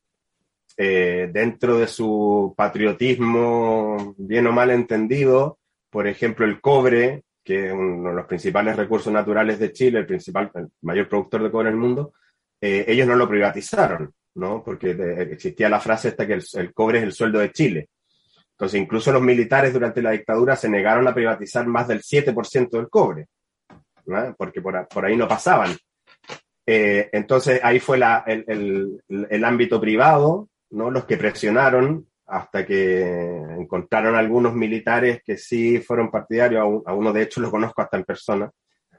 eh, dentro de su patriotismo bien o mal entendido, por ejemplo el cobre, que es uno de los principales recursos naturales de Chile, el principal, el mayor productor de cobre del mundo, eh, ellos no lo privatizaron, ¿no? Porque de, existía la frase esta que el, el cobre es el sueldo de Chile. Entonces incluso los militares durante la dictadura se negaron a privatizar más del siete por ciento del cobre, ¿no? Porque por, por ahí no pasaban. Eh, entonces ahí fue la, el, el, el ámbito privado, ¿no? Los que presionaron hasta que encontraron algunos militares que sí fueron partidarios, a, un, a uno de hecho lo conozco hasta en persona,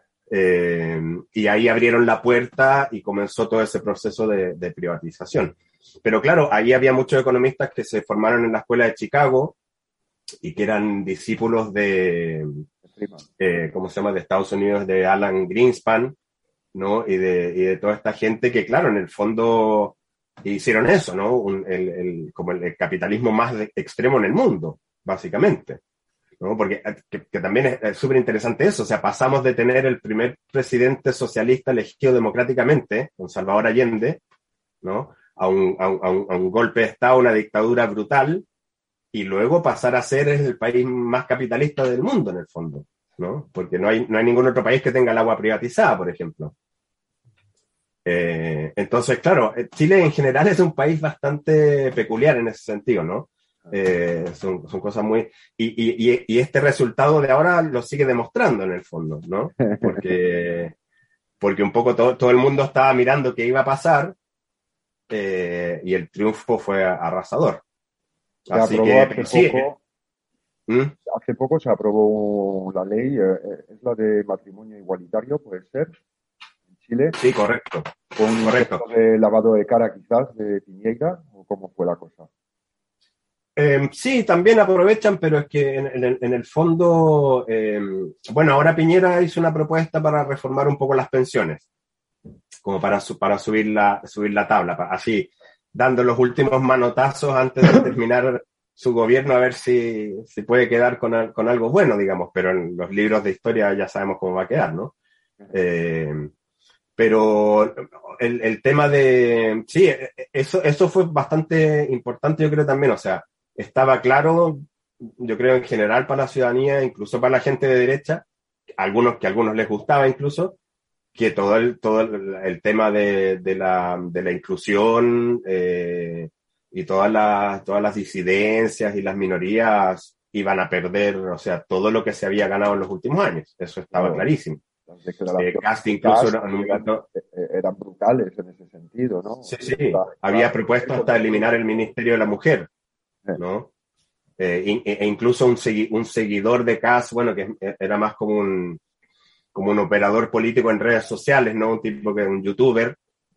eh, y ahí abrieron la puerta y comenzó todo ese proceso de, de privatización. Pero claro, ahí había muchos economistas que se formaron en la escuela de Chicago y que eran discípulos de, eh, ¿cómo se llama?, de Estados Unidos, de Alan Greenspan, ¿no? Y de, y de toda esta gente que, claro, en el fondo hicieron eso, ¿no? Un, el, el, como el, el capitalismo más de, extremo en el mundo, básicamente, ¿no? Porque que, que también es súper interesante eso, o sea, pasamos de tener el primer presidente socialista elegido democráticamente, con Salvador Allende, ¿no?, a un, a un, a un, a un golpe de Estado, una dictadura brutal, y luego pasar a ser el país más capitalista del mundo, en el fondo, ¿no? Porque no hay, no hay ningún otro país que tenga el agua privatizada, por ejemplo. Eh, entonces, claro, Chile en general es un país bastante peculiar en ese sentido, ¿no? Eh, son, son cosas muy... Y, y, y este resultado de ahora lo sigue demostrando en el fondo, ¿no? Porque, porque un poco todo, todo el mundo estaba mirando qué iba a pasar eh, y el triunfo fue arrasador. Se Así aprobó que, hace sí, poco, ¿Mm? hace poco se aprobó la ley, eh, es la de matrimonio igualitario, puede ser, en Chile. Sí, correcto. Con un correcto. intento de lavado de cara quizás de Piñera, o cómo fue la cosa. Eh, sí, también aprovechan, pero es que en, en, el, en el fondo, eh, bueno, ahora Piñera hizo una propuesta para reformar un poco las pensiones, como para, su, para subir, la, subir la tabla, para, así, dando los últimos manotazos antes de terminar su gobierno, a ver si, si puede quedar con, con algo bueno, digamos, pero en los libros de historia ya sabemos cómo va a quedar, ¿no? Eh, pero el, el tema de... Sí, eso, eso fue bastante importante, yo creo también, o sea, estaba claro, yo creo en general para la ciudadanía, incluso para la gente de derecha, algunos que a algunos les gustaba incluso, que todo el, todo el, el tema de, de, la, de la inclusión eh, y todas las, todas las disidencias y las minorías iban a perder, o sea, todo lo que se había ganado en los últimos años. Eso estaba Claro. clarísimo. Las declaraciones Eh, Cast incluso Cast en un eran, momento... eran brutales en ese sentido, ¿no? Sí, sí. La- Había la- propuesto hasta eliminar el Ministerio de la Mujer, ¿no? Eh, in- e incluso un, segui un seguidor de Cast, bueno, que era más como un, como un operador político en redes sociales, ¿no? Un tipo que un youtuber,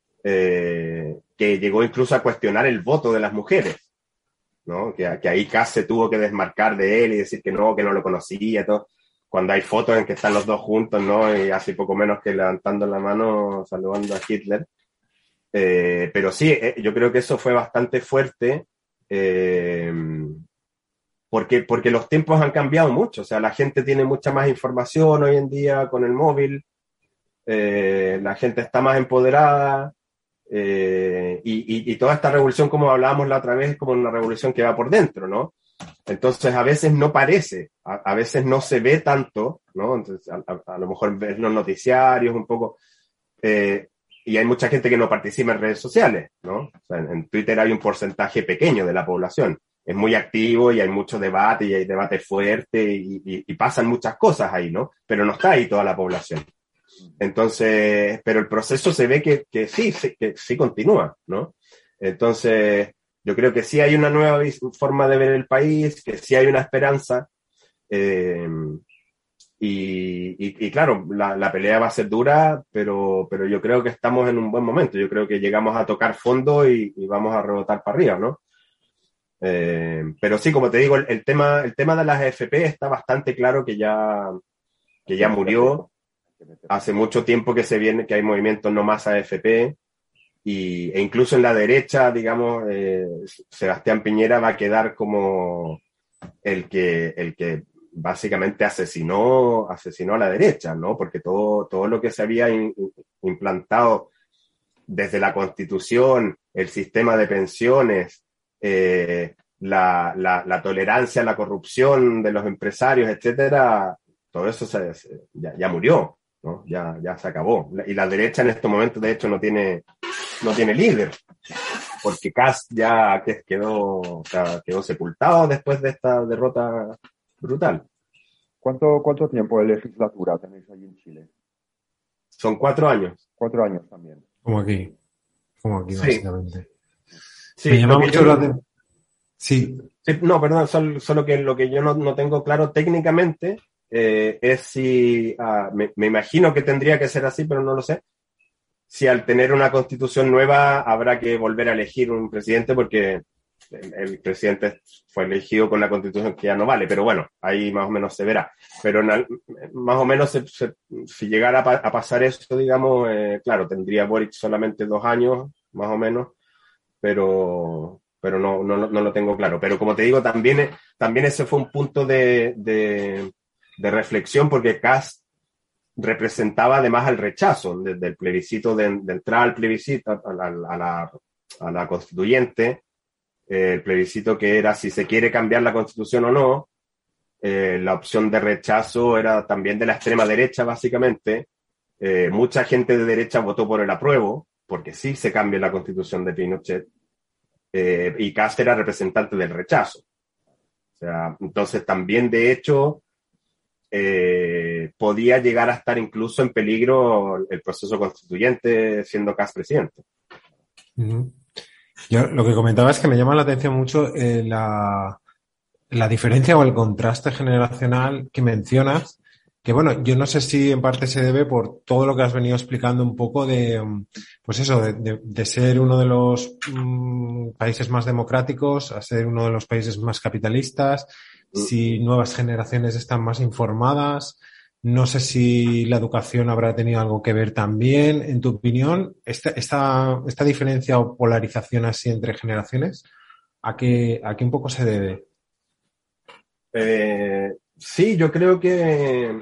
eh, que llegó incluso a cuestionar el voto de las mujeres, ¿no? Que, que ahí Cast se tuvo que desmarcar de él y decir que no, que no lo conocía, todo. Cuando hay fotos en que están los dos juntos, ¿no? Y así poco menos que levantando la mano, saludando a Hitler. Eh, pero sí, eh, yo creo que eso fue bastante fuerte, eh, porque, porque los tiempos han cambiado mucho. O sea, la gente tiene mucha más información hoy en día con el móvil, eh, la gente está más empoderada, eh, y, y, y toda esta revolución, como hablábamos la otra vez, es como una revolución que va por dentro, ¿no? Entonces, a veces no parece, a, a veces no se ve tanto, ¿no? Entonces, a, a, a lo mejor ves los noticiarios un poco, eh, y hay mucha gente que no participa en redes sociales, ¿no? O sea, en, en Twitter hay un porcentaje pequeño de la población, es muy activo y hay mucho debate y hay debate fuerte y, y, y pasan muchas cosas ahí, ¿no? Pero no está ahí toda la población. Entonces, pero el proceso se ve que, que sí, sí, que sí continúa, ¿no? Entonces, yo creo que sí hay una nueva forma de ver el país, que sí hay una esperanza, eh, y, y, y claro, la, la pelea va a ser dura, pero, pero yo creo que estamos en un buen momento. Yo creo que llegamos a tocar fondo y, y vamos a rebotar para arriba, ¿no? Eh, pero sí, como te digo, el, el tema, el tema de las A F P está bastante claro que ya, que ya murió. Hace mucho tiempo que se viene, que hay movimientos no más A F P. Y, e incluso en la derecha, digamos, eh, Sebastián Piñera va a quedar como el que, el que básicamente asesinó, asesinó a la derecha, ¿no? Porque todo, todo lo que se había in, implantado desde la Constitución, el sistema de pensiones, eh, la, la, la tolerancia a la corrupción de los empresarios, etcétera, todo eso se, se, ya, ya murió, ¿no? Ya, ya se acabó. Y la derecha en este momento, de hecho, no tiene, no tiene líder, porque Kast ya quedó, o sea, quedó sepultado después de esta derrota brutal. ¿Cuánto, cuánto tiempo de legislatura tenéis allí en Chile? Son cuatro años. Cuatro años también. Como aquí, como aquí, sí. básicamente. Sí, Me llama mucho la no, de... Sí. sí. No, perdón, solo, solo que lo que yo no, no tengo claro técnicamente eh, es si, ah, me, me imagino que tendría que ser así, pero no lo sé, si al tener una constitución nueva habrá que volver a elegir un presidente, porque el, el presidente fue elegido con la constitución que ya no vale, pero bueno, ahí más o menos se verá. Pero en, más o menos se, se, si llegara a, pa, a pasar eso, digamos, eh, claro, tendría Boric solamente dos años, más o menos, pero, pero no, no, no lo tengo claro. Pero como te digo, también, también ese fue un punto de, de, de reflexión, porque Kast representaba además al rechazo desde el plebiscito, de, de entrar al plebiscito, a la, a la, a la constituyente, eh, el plebiscito que era si se quiere cambiar la constitución o no. Eh, la opción de rechazo era también de la extrema derecha, básicamente. Eh, mucha gente de derecha votó por el apruebo, porque sí se cambia la constitución de Pinochet, eh, y Kast era representante del rechazo. O sea, entonces también, de hecho, eh, podía llegar a estar incluso en peligro el proceso constituyente siendo Kast presidente. Uh-huh. Yo lo que comentaba es que me llama la atención mucho eh, la, la diferencia o el contraste generacional que mencionas, que bueno, yo no sé si en parte se debe por todo lo que has venido explicando un poco de, pues eso, de, de, de ser uno de los um, países más democráticos a ser uno de los países más capitalistas, mm. si nuevas generaciones están más informadas. No sé si la educación habrá tenido algo que ver también. En tu opinión, esta, esta, esta diferencia o polarización así entre generaciones, ¿a qué, a qué un poco se debe? Eh, sí, yo creo que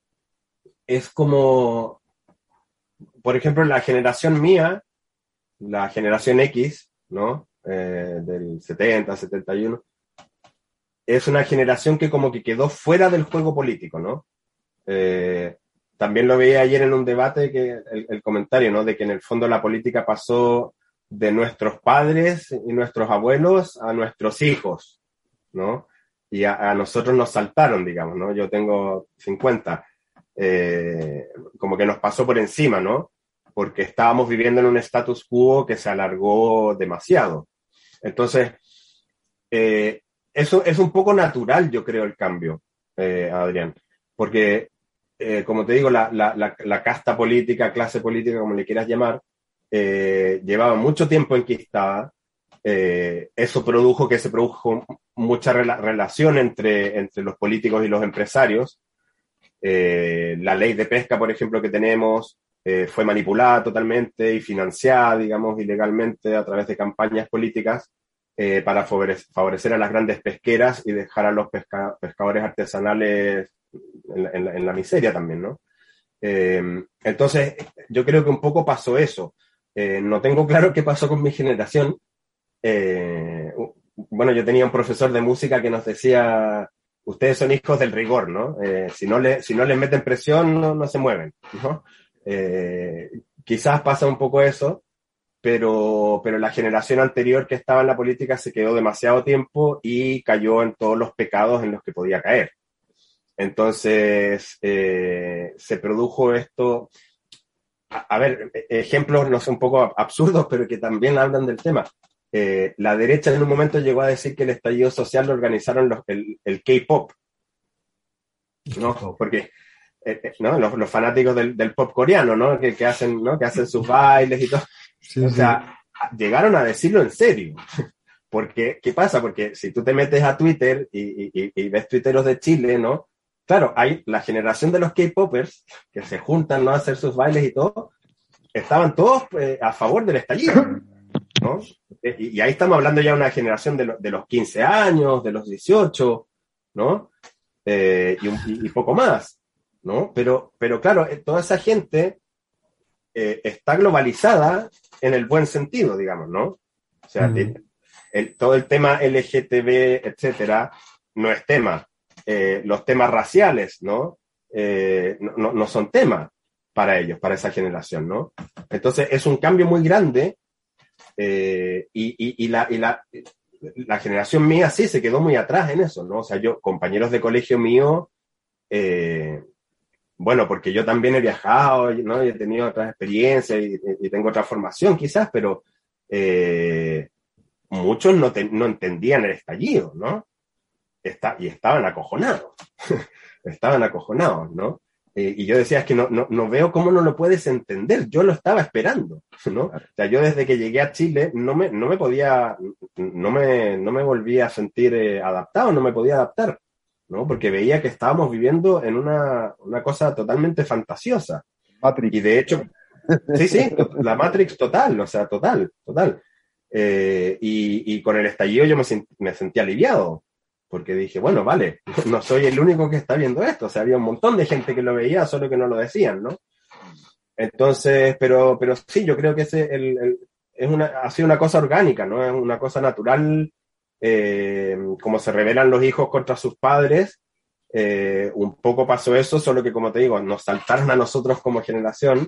es como, por ejemplo, la generación mía, la generación X, ¿no? Eh, del setenta, setenta y uno, es una generación que como que quedó fuera del juego político, ¿no? Eh, también lo veía ayer en un debate, que el, el comentario, ¿no? De que en el fondo la política pasó de nuestros padres y nuestros abuelos a nuestros hijos, ¿no? Y a, a nosotros nos saltaron, digamos, ¿no? Yo tengo cincuenta. Eh, como que nos pasó por encima, ¿no? Porque estábamos viviendo en un status quo que se alargó demasiado. Entonces, eh, eso es un poco natural, yo creo, el cambio, eh, Adrián. Porque, eh, como te digo, la, la, la, la casta política, clase política, como le quieras llamar, eh, llevaba mucho tiempo enquistada. Eh, eso produjo que se produjo mucha rela- relación entre, entre los políticos y los empresarios. Eh, la ley de pesca, por ejemplo, que tenemos, eh, fue manipulada totalmente y financiada, digamos, ilegalmente a través de campañas políticas eh, para favorecer, favorecer a las grandes pesqueras y dejar a los pesca- pescadores artesanales en la, en, la, en la miseria también, ¿no? Eh, entonces, yo creo que un poco pasó eso. Eh, no tengo claro qué pasó con mi generación. Eh, bueno, yo tenía un profesor de música que nos decía: ustedes son hijos del rigor, ¿no? Eh, si no le, si no les meten presión, no, no se mueven, ¿no? Eh, quizás pasa un poco eso, pero, pero la generación anterior que estaba en la política se quedó demasiado tiempo y cayó en todos los pecados en los que podía caer. Entonces, eh, se produjo esto. A, a ver, ejemplos, no sé, un poco absurdos, pero que también hablan del tema. Eh, la derecha en un momento llegó a decir que el estallido social lo organizaron los, el, el K-pop, ¿no? Porque eh, ¿no? Los, los fanáticos del, del pop coreano, ¿no? Que, que hacen, ¿no? Que hacen sus bailes y todo. Sí, o sea, sí. Llegaron a decirlo en serio. Porque, ¿qué pasa? Porque si tú te metes a Twitter y, y, y ves tuiteros de Chile, ¿no? Claro, hay la generación de los K-popers que se juntan, ¿no? A hacer sus bailes y todo. Estaban todos eh, a favor del estallido, ¿no? Y, y ahí estamos hablando ya de una generación de, lo, de los quince años, de los dieciocho, ¿no? Eh, y, un, y, y poco más, ¿no? Pero, pero claro, toda esa gente eh, está globalizada en el buen sentido, digamos, ¿no? O sea, mm. el, el, todo el tema L G T B, etcétera, no es tema. Eh, los temas raciales, ¿no? Eh, no, no, no son temas para ellos, para esa generación, ¿no? Entonces, es un cambio muy grande. Eh, y, y, y, la, y la, la generación mía sí se quedó muy atrás en eso, ¿no? O sea, yo, compañeros de colegio mío, eh, bueno, porque yo también he viajado, ¿no? Y he tenido otras experiencias y, y tengo otra formación quizás, pero eh, muchos no, te, no entendían el estallido, ¿no? Está, y estaban acojonados, estaban acojonados, ¿no? Eh, y yo decía, es que no, no, no veo cómo no lo puedes entender, yo lo estaba esperando, ¿no? O sea, yo desde que llegué a Chile no me, no me podía, no me, no me volvía a sentir eh, adaptado, no me podía adaptar, ¿no? Porque veía que estábamos viviendo en una, una cosa totalmente fantasiosa. Matrix. Y de hecho, sí, sí, la Matrix total, o sea, total, total. Eh, y, y con el estallido yo me, me sentí aliviado. Porque dije, bueno, vale, no soy el único que está viendo esto. O sea, había un montón de gente que lo veía, solo que no lo decían, ¿no? Entonces, pero, pero sí, yo creo que ese el, el, es una, ha sido una cosa orgánica, ¿no? Es una cosa natural, eh, como se rebelan los hijos contra sus padres. Eh, un poco pasó eso, solo que, como te digo, nos saltaron a nosotros como generación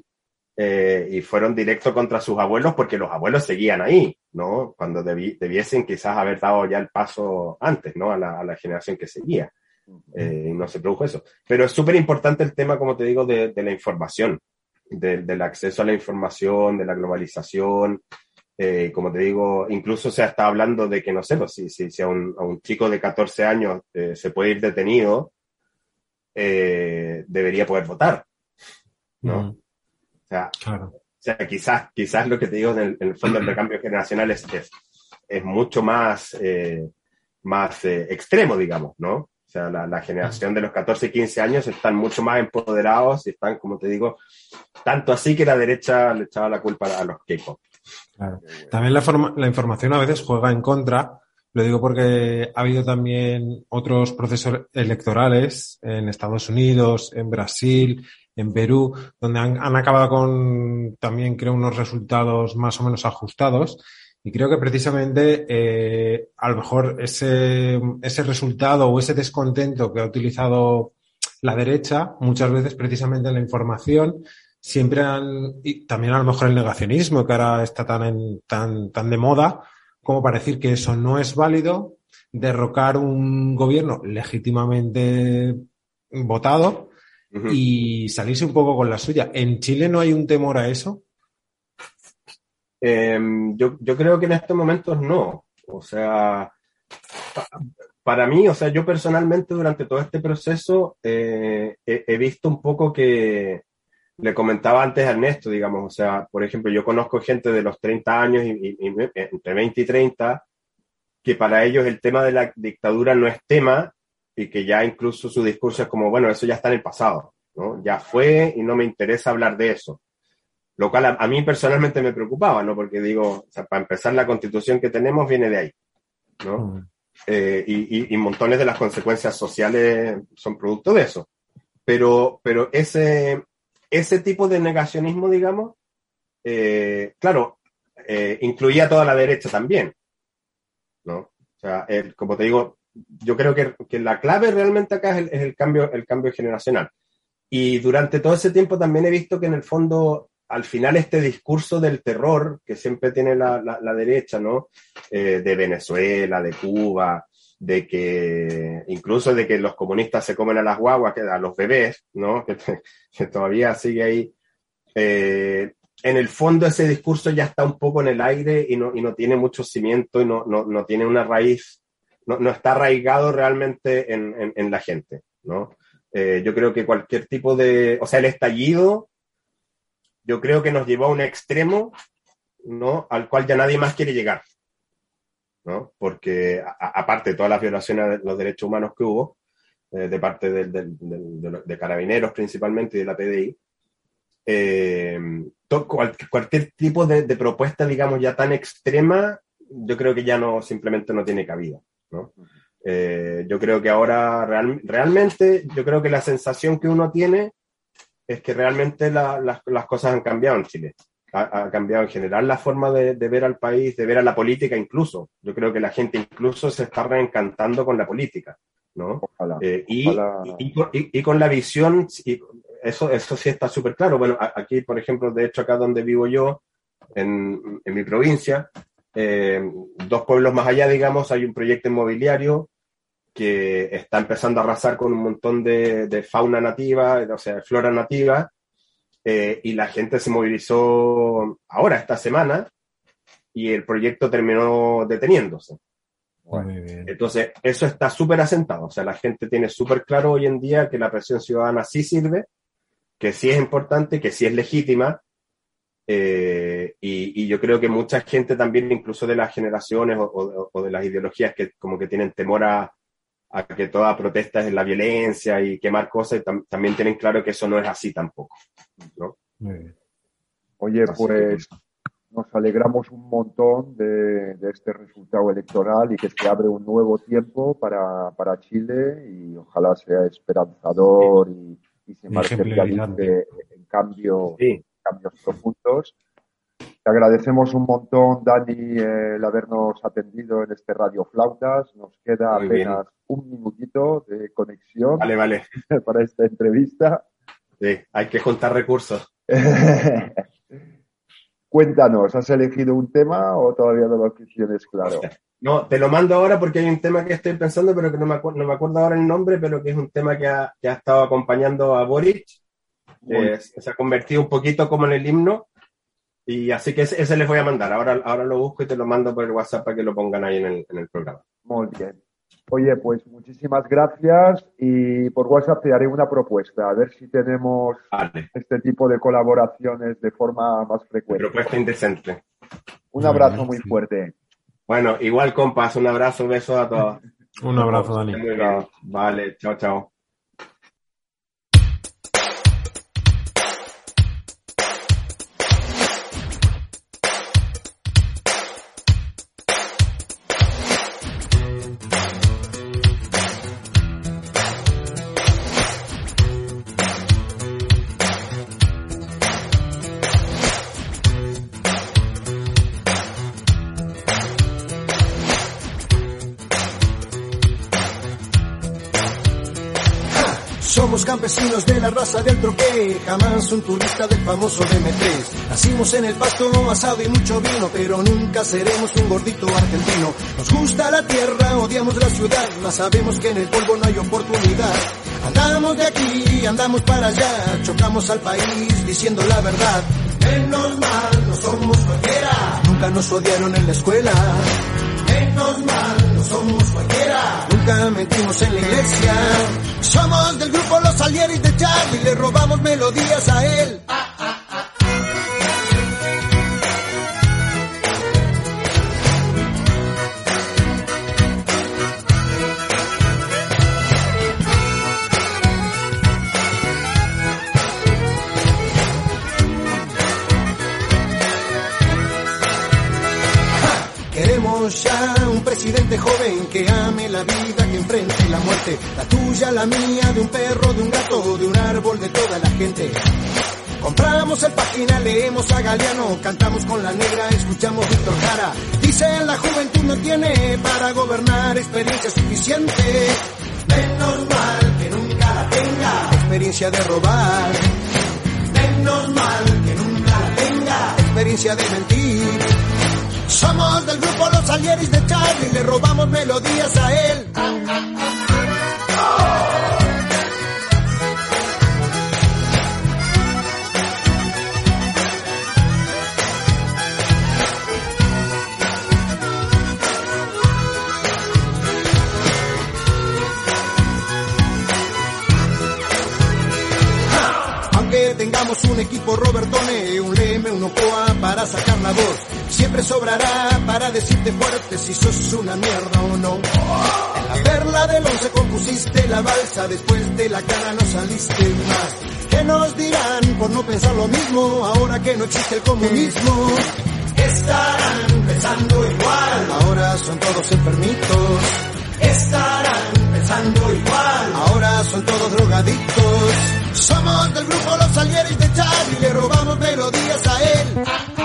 eh, y fueron directo contra sus abuelos porque los abuelos seguían ahí, ¿no? Cuando debi- debiesen quizás haber dado ya el paso antes, ¿no? A la, a la generación que seguía. Eh, y no se produjo eso. Pero es súper importante el tema, como te digo, de, de la información, de, del acceso a la información, de la globalización. Eh, como te digo, incluso se está hablando de que, no sé, si, si, si a, un, a un chico de catorce años eh, se puede ir detenido, eh, debería poder votar, ¿no? Mm. O sea, claro. o sea quizás, quizás lo que te digo en el, en el fondo del recambio generacional es, es, es mucho más, eh, más eh, extremo, digamos, ¿no? O sea, la, la generación de los catorce y quince años están mucho más empoderados y están, como te digo, tanto así que la derecha le echaba la culpa a los K-pop. Claro. También la, forma, la información a veces juega en contra. Lo digo porque ha habido también otros procesos electorales en Estados Unidos, en Brasil, en Perú, donde han, han acabado con también, creo, unos resultados más o menos ajustados. Y creo que precisamente eh, a lo mejor ese, ese resultado o ese descontento que ha utilizado la derecha, muchas veces precisamente en la información, siempre han, y también a lo mejor el negacionismo, que ahora está tan, en, tan, tan de moda, como para decir que eso no es válido, derrocar un gobierno legítimamente votado uh-huh. y salirse un poco con la suya. ¿En Chile no hay un temor a eso? Eh, yo, yo creo que en estos momentos no. O sea, para mí, o sea, yo personalmente durante todo este proceso eh, he, he visto un poco que le comentaba antes a Ernesto, digamos, o sea, por ejemplo, yo conozco gente de los treinta años y, y, y entre veinte y treinta que para ellos el tema de la dictadura no es tema y que ya incluso su discurso es como, bueno, eso ya está en el pasado, ¿no? Ya fue y no me interesa hablar de eso. Lo cual a, a mí personalmente me preocupaba, ¿no? Porque digo, o sea, para empezar, la constitución que tenemos viene de ahí, ¿no? Mm. Eh, y, y, y montones de las consecuencias sociales son producto de eso. Pero, pero ese... Ese tipo de negacionismo, digamos, eh, claro, eh, incluía a toda la derecha también, ¿no? O sea, el, como te digo, yo creo que, que la clave realmente acá es el, es el cambio, el cambio generacional. Y durante todo ese tiempo también he visto que en el fondo, al final, este discurso del terror que siempre tiene la, la, la derecha, ¿no? Eh, de Venezuela, de Cuba, de que incluso de que los comunistas se comen a las guaguas, a los bebés, ¿no? Que, que todavía sigue ahí. Eh, en el fondo ese discurso ya está un poco en el aire y no, y no tiene mucho cimiento y no, no, no tiene una raíz, no, no está arraigado realmente en, en, en la gente, ¿no? Eh, yo creo que cualquier tipo de... O sea, el estallido, yo creo que nos llevó a un extremo, ¿no? Al cual ya nadie más quiere llegar, ¿no? Porque a, aparte de todas las violaciones de los derechos humanos que hubo, eh, de parte del, del, del, de, de carabineros principalmente y de la P D I, eh, to, cual, cualquier tipo de, de propuesta, digamos, ya tan extrema, yo creo que ya no, simplemente no tiene cabida, ¿no? Eh, yo creo que ahora real, realmente, yo creo que la sensación que uno tiene es que realmente la, las, las cosas han cambiado en Chile. Ha, ha cambiado en general la forma de, de ver al país, de ver a la política incluso. Yo creo que la gente incluso se está reencantando con la política, ¿no? Ojalá, eh, y, ojalá. Y, y, y, y con la visión, y eso, eso sí está súper claro. Bueno, aquí, por ejemplo, de hecho, acá donde vivo yo, en, en mi provincia, eh, dos pueblos más allá, digamos, hay un proyecto inmobiliario que está empezando a arrasar con un montón de, de fauna nativa, o sea, flora nativa. Eh, y la gente se movilizó ahora, esta semana, y el proyecto terminó deteniéndose. Bueno, entonces, eso está súper asentado. O sea, la gente tiene súper claro hoy en día que la presión ciudadana sí sirve, que sí es importante, que sí es legítima. Eh, y, y yo creo que mucha gente también, incluso de las generaciones o, o, o de las ideologías que como que tienen temor a, a que toda protesta es la violencia y quemar cosas, y tam- también tienen claro que eso no es así tampoco, ¿no? Muy bien. Oye, así pues que... nos alegramos un montón de, de este resultado electoral y que se abre un nuevo tiempo para, para Chile y ojalá sea esperanzador y, y se materialice en cambio, sí. cambios profundos. Te agradecemos un montón, Dani, el habernos atendido en este Radio Flautas. Nos queda Muy apenas bien. un minutito de conexión vale, vale. para esta entrevista. Sí, hay que juntar recursos. Cuéntanos, ¿has elegido un tema o todavía no lo tienes claro? No, te lo mando ahora porque hay un tema que estoy pensando, pero que no me, acu- no me acuerdo ahora el nombre, pero que es un tema que ha, que ha estado acompañando a Boric. Eh, se ha convertido un poquito como en el himno. Y así que ese, ese les voy a mandar. Ahora, ahora lo busco y te lo mando por el WhatsApp para que lo pongan ahí en el, en el programa. Muy bien. Oye, pues muchísimas gracias y por WhatsApp te haré una propuesta, a ver si tenemos vale. este tipo de colaboraciones de forma más frecuente. Propuesta indecente. Un abrazo muy fuerte. Bueno, igual compas, un abrazo, besos a todos. Un abrazo, Dani. Muy bien. Vale, chao, chao. Somos campesinos de la raza del troqué, jamás un turista del famoso D M tres. Nacimos en el pasto, asado y mucho vino, pero nunca seremos un gordito argentino. Nos gusta la tierra, odiamos la ciudad, mas sabemos que en el polvo no hay oportunidad. Andamos de aquí, andamos para allá, chocamos al país diciendo la verdad. Menos mal, no somos cualquiera, nunca nos odiaron en la escuela. Menos mal, no somos cualquiera, nunca mentimos en la iglesia. Somos del grupo Los Salieris de Charlie, le robamos melodías a él. Ah, ah, ah. Queremos ya un presidente joven que ame la vida, que enfrente la muerte, la tuya, la mía, de un perro, de un gato, de un árbol, de toda la gente. Compramos el Página, leemos a Galeano, cantamos con la negra, escuchamos Víctor Jara. Dicen la juventud no tiene para gobernar experiencia suficiente. Menos mal que nunca la tenga, experiencia de robar. Menos mal que nunca la tenga, experiencia de mentir. Somos del grupo Los Salieris de Charlie, le robamos melodías a él. Ah, ah, ah. Aunque tengamos un equipo Robertone, un Leme, un Ochoa para sacar la voz, siempre sobrará para decirte fuerte si sos una mierda o no. En la perla del once compusiste la balsa, después de la cara no saliste más. ¿Qué nos dirán por no pensar lo mismo ahora que no existe el comunismo? Estarán pensando igual, ahora son todos enfermitos. Estarán pensando igual, ahora son todos drogadictos. Somos del grupo Los Salieris de Charlie, le robamos melodías a él.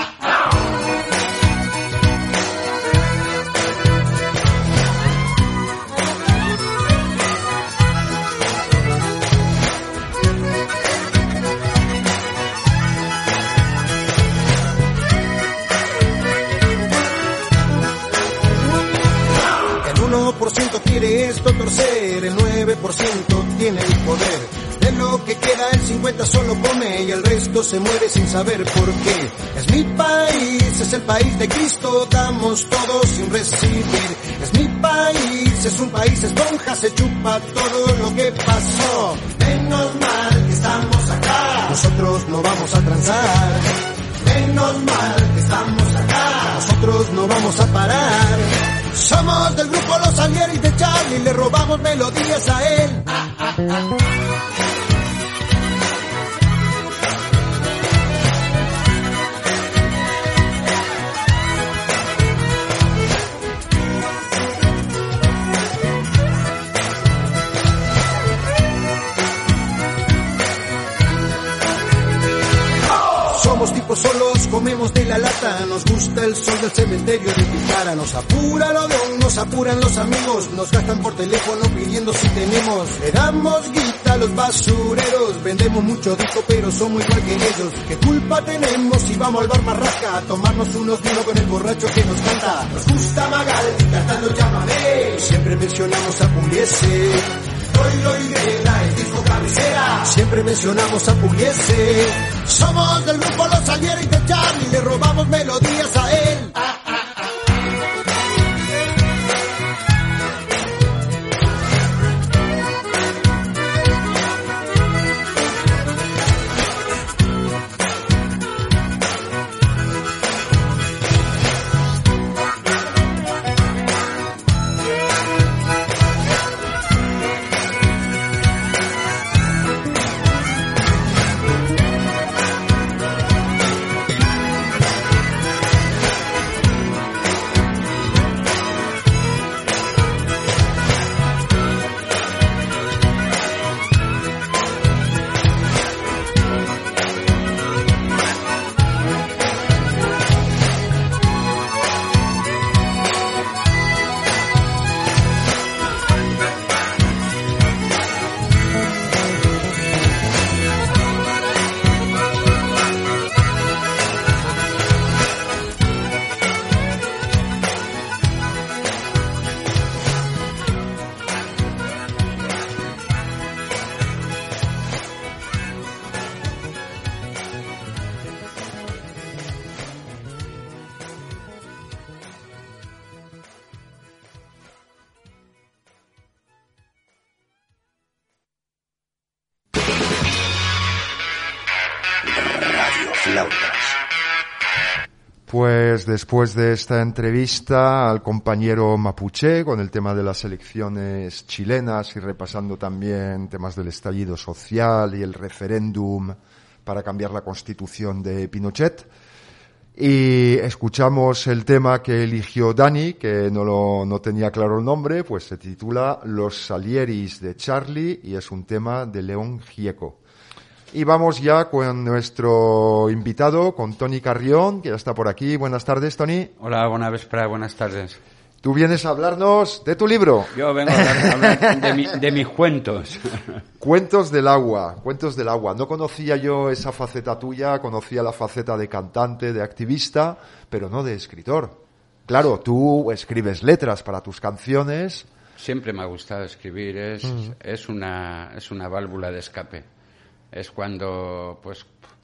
El uno por ciento quiere esto torcer, el nueve por ciento tiene el poder. De lo que queda el cincuenta solo come y el resto se muere sin saber por qué. Es mi país, es el país de Cristo, damos todo sin recibir. Es mi país, es un país esponja, se chupa todo lo que pasó. Menos mal que estamos acá, nosotros no vamos a transar. Menos mal que estamos acá, nosotros no vamos a parar. Somos del grupo Los Salieris de Charlie, le robamos melodías a él. Ah, ah, ah. Somos tipos solos, comemos somos de la lata, nos gusta el sol del cementerio de tu cara. Nos apura el odón, nos apuran los amigos, nos gastan por teléfono pidiendo si tenemos. Le damos guita a los basureros, vendemos mucho disco pero somos igual que ellos. ¿Qué culpa tenemos si vamos al bar Marrasca a tomarnos unos vinos con el borracho que nos canta? Nos gusta Magal cantando Llámame, siempre mencionamos a Pugliese. Hoy lo iré, el disco cabecera. Siempre mencionamos a Pugliese. Somos del grupo Los Salieri y de Charlie, le robamos melodías a él. Ah, ah. Pues después de esta entrevista al compañero mapuche con el tema de las elecciones chilenas y repasando también temas del estallido social y el referéndum para cambiar la constitución de Pinochet, y escuchamos el tema que eligió Dani, que no lo, no tenía claro el nombre, pues se titula Los Salieris de Charlie y es un tema de León Gieco. Y vamos ya con nuestro invitado, con Toni Carrión, que ya está por aquí. Buenas tardes, Toni. Hola, buena véspera, buenas tardes. Tú vienes a hablarnos de tu libro. Yo vengo a hablar, a hablar de, mi, de mis cuentos. Cuentos del agua, cuentos del agua. No conocía yo esa faceta tuya, conocía la faceta de cantante, de activista, pero no de escritor. Claro, tú escribes letras para tus canciones. Siempre me ha gustado escribir, es, mm. es, una, es una válvula de escape. Es cuando, pues,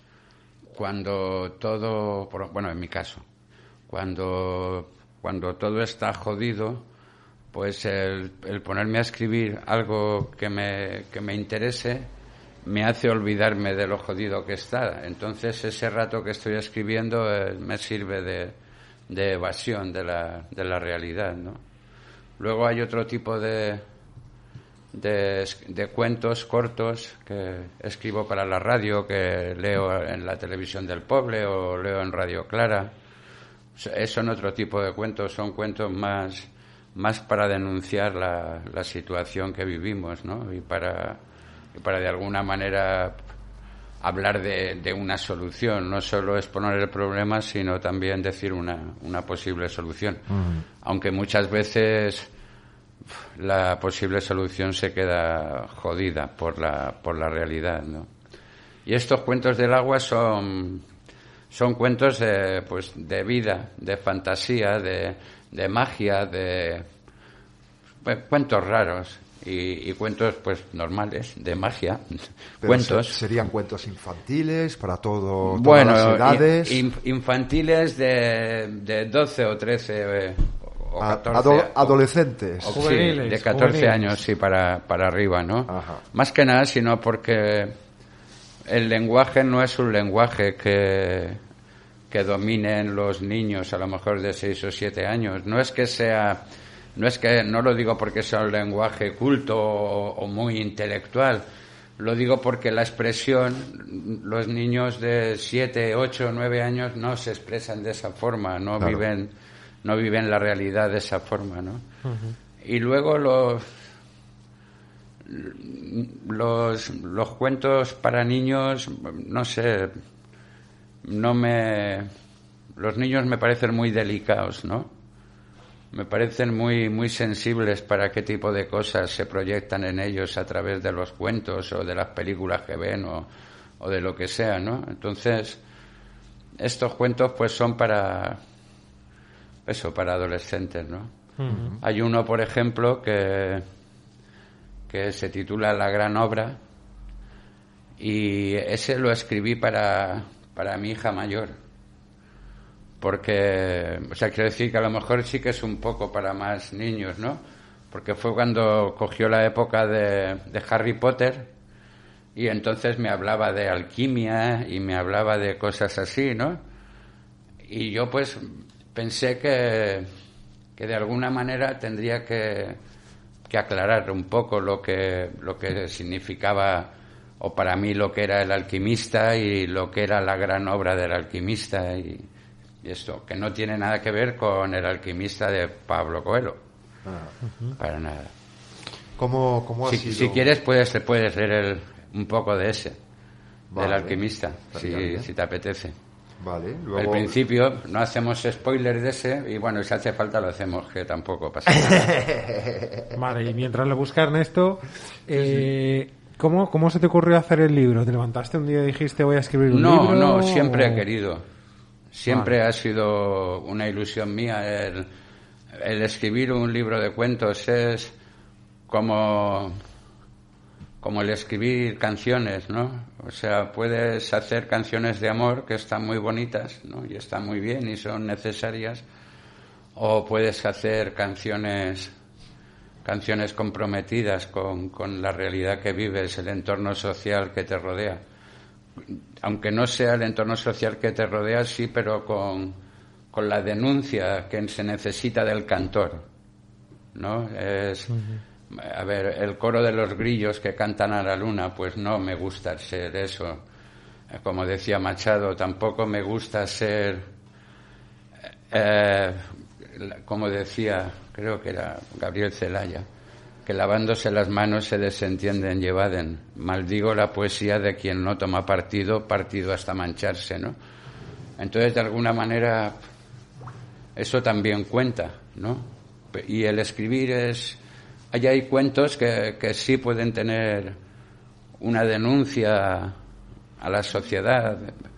cuando todo, bueno, en mi caso, cuando, cuando todo está jodido, pues el, el ponerme a escribir algo que me, que me interese me hace olvidarme de lo jodido que está. Entonces ese rato que estoy escribiendo eh, me sirve de, de evasión de la, de la realidad, ¿no? Luego hay otro tipo de... De, de cuentos cortos que escribo para la radio, que leo en la televisión del pueblo o leo en Radio Clara. Son otro tipo de cuentos, son cuentos más, más para denunciar la, la situación que vivimos, ¿no? Y para, y para de alguna manera hablar de, de una solución, no solo exponer el problema, sino también decir una, una posible solución. Uh-huh. Aunque muchas veces la posible solución se queda jodida por la por la realidad, ¿no? Y estos cuentos del agua son son cuentos de, pues de vida, de fantasía, de, de magia, de pues, cuentos raros y, y cuentos pues normales de magia. Pero cuentos se, serían cuentos infantiles para todo bueno, todas las edades. In, infantiles de, de doce o trece eh, o catorce, Ado- adolescentes, o, sí, de catorce juveniles. Años, sí, para, para arriba, ¿no? Ajá. Más que nada, sino porque el lenguaje no es un lenguaje que, que dominen los niños, a lo mejor de seis o siete años. No es que sea, no es que, no lo digo porque sea un lenguaje culto o, o muy intelectual. Lo digo porque la expresión, los niños de siete, ocho, nueve años no se expresan de esa forma, no claro. viven, no viven la realidad de esa forma, ¿no? Uh-huh. Y luego los, los, los cuentos para niños, no sé, no me, los niños me parecen muy delicados, ¿no? Me parecen muy, muy sensibles para qué tipo de cosas se proyectan en ellos a través de los cuentos o de las películas que ven o, o de lo que sea, ¿no? Entonces, estos cuentos pues son para, eso, para adolescentes, ¿no? Uh-huh. Hay uno, por ejemplo, que, que se titula La gran obra, y ese lo escribí para, para mi hija mayor. Porque, o sea, quiero decir que a lo mejor sí que es un poco para más niños, ¿no? Porque fue cuando cogió la época de, de Harry Potter y entonces me hablaba de alquimia y me hablaba de cosas así, ¿no? Y yo pues pensé que, que de alguna manera tendría que, que aclarar un poco lo que, lo que significaba, o para mí lo que era el alquimista y lo que era la gran obra del alquimista y... Y esto, que no tiene nada que ver con El alquimista de Pablo Coelho. Ah. Uh-huh. Para nada. ¿Cómo, cómo ha si, sido? Si quieres, puedes, puedes leer el, un poco de ese, vale, del alquimista, si, si te apetece. Vale. Luego... Al principio no hacemos spoiler de ese, y bueno, si hace falta lo hacemos, que tampoco pasa nada. Vale, y mientras lo busca Ernesto, eh, sí, sí. ¿cómo, ¿cómo se te ocurrió hacer el libro? ¿Te levantaste un día y dijiste voy a escribir un no, libro? No, no, siempre he querido. Siempre vale. ha sido una ilusión mía el, el escribir un libro de cuentos. Es como, como el escribir canciones, ¿no? O sea, puedes hacer canciones de amor que están muy bonitas, ¿no? Y están muy bien y son necesarias. O puedes hacer canciones, canciones comprometidas con, con la realidad que vives, el entorno social que te rodea. Aunque no sea el entorno social que te rodea, sí, pero con, con la denuncia que se necesita del cantor, ¿no? Es, uh-huh. A ver, el coro de los grillos que cantan a la luna, pues no me gusta ser eso. Como decía Machado, tampoco me gusta ser, eh, como decía, creo que era Gabriel Celaya, que lavándose las manos se desentienden y evaden. Maldigo la poesía de quien no toma partido, partido hasta mancharse, ¿no? Entonces, de alguna manera, eso también cuenta, ¿no? Y el escribir es... Allá hay cuentos que, que sí pueden tener una denuncia a la sociedad,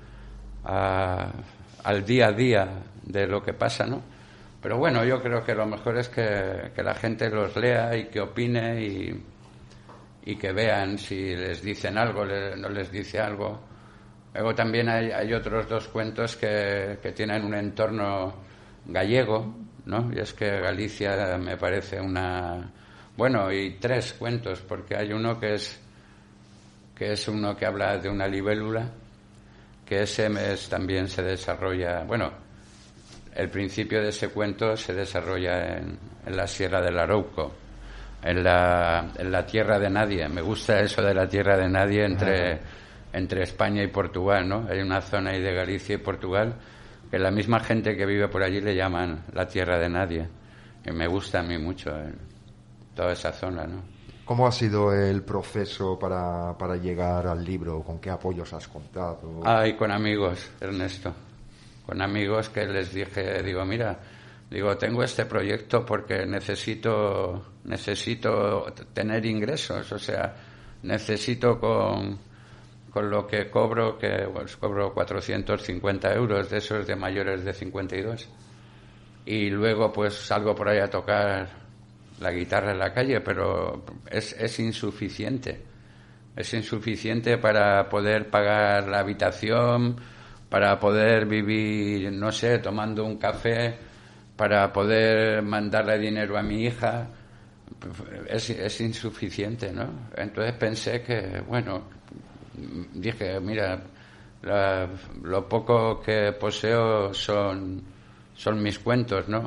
a, al día a día de lo que pasa, ¿no? Pero bueno, yo creo que lo mejor es que, que la gente los lea y que opine y, y que vean si les dicen algo, le, no les dice algo. Luego también hay, hay otros dos cuentos que, que tienen un entorno gallego, ¿no? Y es que Galicia me parece una... Bueno, y tres cuentos, porque hay uno que es, que es uno que habla de una libélula, que ese mes también se desarrolla... Bueno, el principio de ese cuento se desarrolla en, en la Sierra del Arauco, en la, en la tierra de nadie. Me gusta eso de la tierra de nadie entre, entre España y Portugal, ¿no? Hay una zona ahí de Galicia y Portugal que la misma gente que vive por allí le llaman la tierra de nadie. Y me gusta a mí mucho eh, toda esa zona, ¿no? ¿Cómo ha sido el proceso para, para llegar al libro? ¿Con qué apoyos has contado? Ah, y con amigos, Ernesto. Con amigos que les dije, digo, mira, digo, tengo este proyecto porque necesito, necesito tener ingresos, o sea, necesito con, con lo que cobro, que pues, cobro cuatrocientos cincuenta euros de esos de mayores de cincuenta y dos. Y luego pues salgo por ahí a tocar la guitarra en la calle, pero es, es insuficiente. Es insuficiente para poder pagar la habitación, para poder vivir, no sé, tomando un café, para poder mandarle dinero a mi hija, es, es insuficiente, ¿no? Entonces pensé que, bueno, dije, mira, la, lo poco que poseo son, son mis cuentos, ¿no?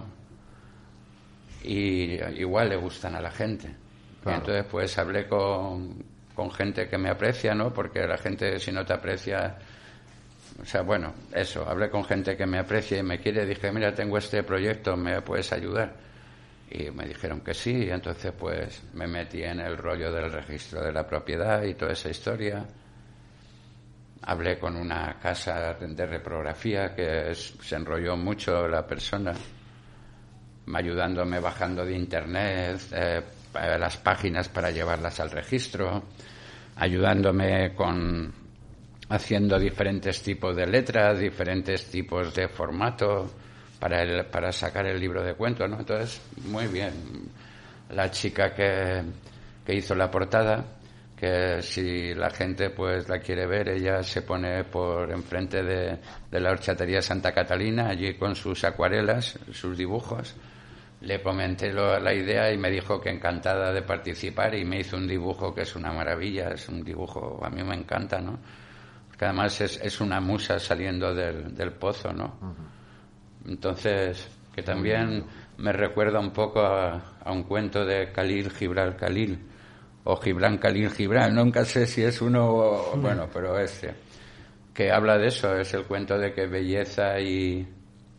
Y igual le gustan a la gente. Claro. Entonces, pues hablé con, con gente que me aprecia, ¿no? Porque la gente, si no te aprecia... O sea, bueno, eso, hablé con gente que me aprecia y me quiere, dije, mira, tengo este proyecto, ¿me puedes ayudar? Y me dijeron que sí, y entonces pues me metí en el rollo del registro de la propiedad y toda esa historia. hablé con una casa de reprografía que es, se enrolló mucho la persona, ayudándome bajando de internet eh, las páginas para llevarlas al registro, ayudándome con haciendo diferentes tipos de letras, diferentes tipos de formato para el, para sacar el libro de cuentos, ¿no? Entonces, muy bien. La chica que, que hizo la portada, que si la gente pues la quiere ver, ella se pone por enfrente de, de la horchatería Santa Catalina, allí con sus acuarelas, sus dibujos. Le comenté lo, la idea y me dijo que encantada de participar, y me hizo un dibujo que es una maravilla, es un dibujo, a mí me encanta, ¿no? Porque además es, es una musa saliendo del, del pozo, ¿no? Uh-huh. Entonces, que también me recuerda un poco a, a un cuento de Khalil Gibran Khalil, o Gibran Khalil Gibran, nunca sé si es uno o, uh-huh. bueno, pero este, que habla de eso, es el cuento de que belleza y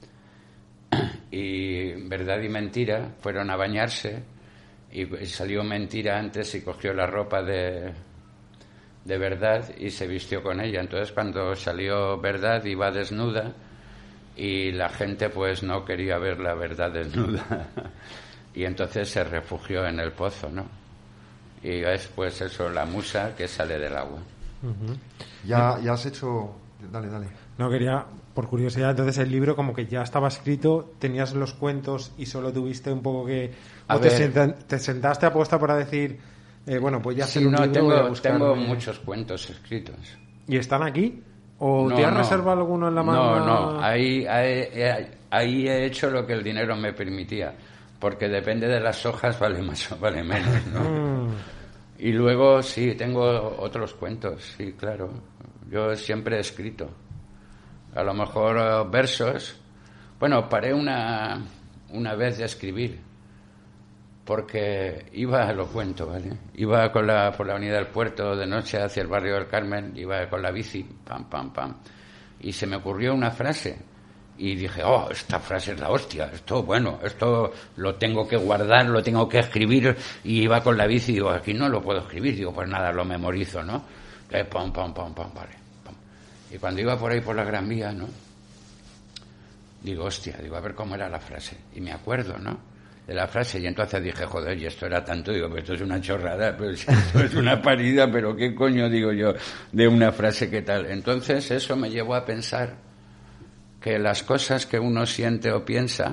y verdad y mentira fueron a bañarse, y salió mentira antes y cogió la ropa de de verdad y se vistió con ella. Entonces cuando salió verdad iba desnuda y la gente pues no quería ver la verdad desnuda y entonces se refugió en el pozo, ¿no? Y es pues eso, la musa que sale del agua. Uh-huh. Ya, ya has hecho... Dale, dale. No, quería, por curiosidad, entonces el libro como que ya estaba escrito, tenías los cuentos y solo tuviste un poco que... ¿O te, senta, te sentaste a posta para decir, eh, bueno, pues ya sí, hacer un no, libro, tengo, voy a buscarme... tengo muchos cuentos escritos. ¿Y están aquí? ¿O no, te has no. reservado alguno en la mano? No, no, ahí, ahí, ahí he hecho lo que el dinero me permitía, porque depende de las hojas, vale más o vale menos, ¿no? mm. Y luego, sí, tengo otros cuentos, sí, claro. Yo siempre he escrito. A lo mejor uh, versos. Bueno, paré una, una vez de escribir, porque iba, lo cuento, ¿vale? Iba con la, por la avenida del Puerto de noche hacia el barrio del Carmen, iba con la bici, pam, pam, pam, y se me ocurrió una frase. Y dije, oh, esta frase es la hostia, esto, bueno, esto lo tengo que guardar, lo tengo que escribir, y iba con la bici y digo, aquí no lo puedo escribir, digo, pues nada, lo memorizo, ¿no? Eh, pam, pam, pam, pam, vale, pam. Y cuando iba por ahí por la Gran Vía, ¿no? Digo, hostia, digo, a ver cómo era la frase, y me acuerdo, ¿no? De la frase, y entonces dije, joder, y esto era tanto, digo, pero esto es una chorrada, pero esto es una parida, pero qué coño, digo yo, de una frase que tal. Entonces eso me llevó a pensar que las cosas que uno siente o piensa,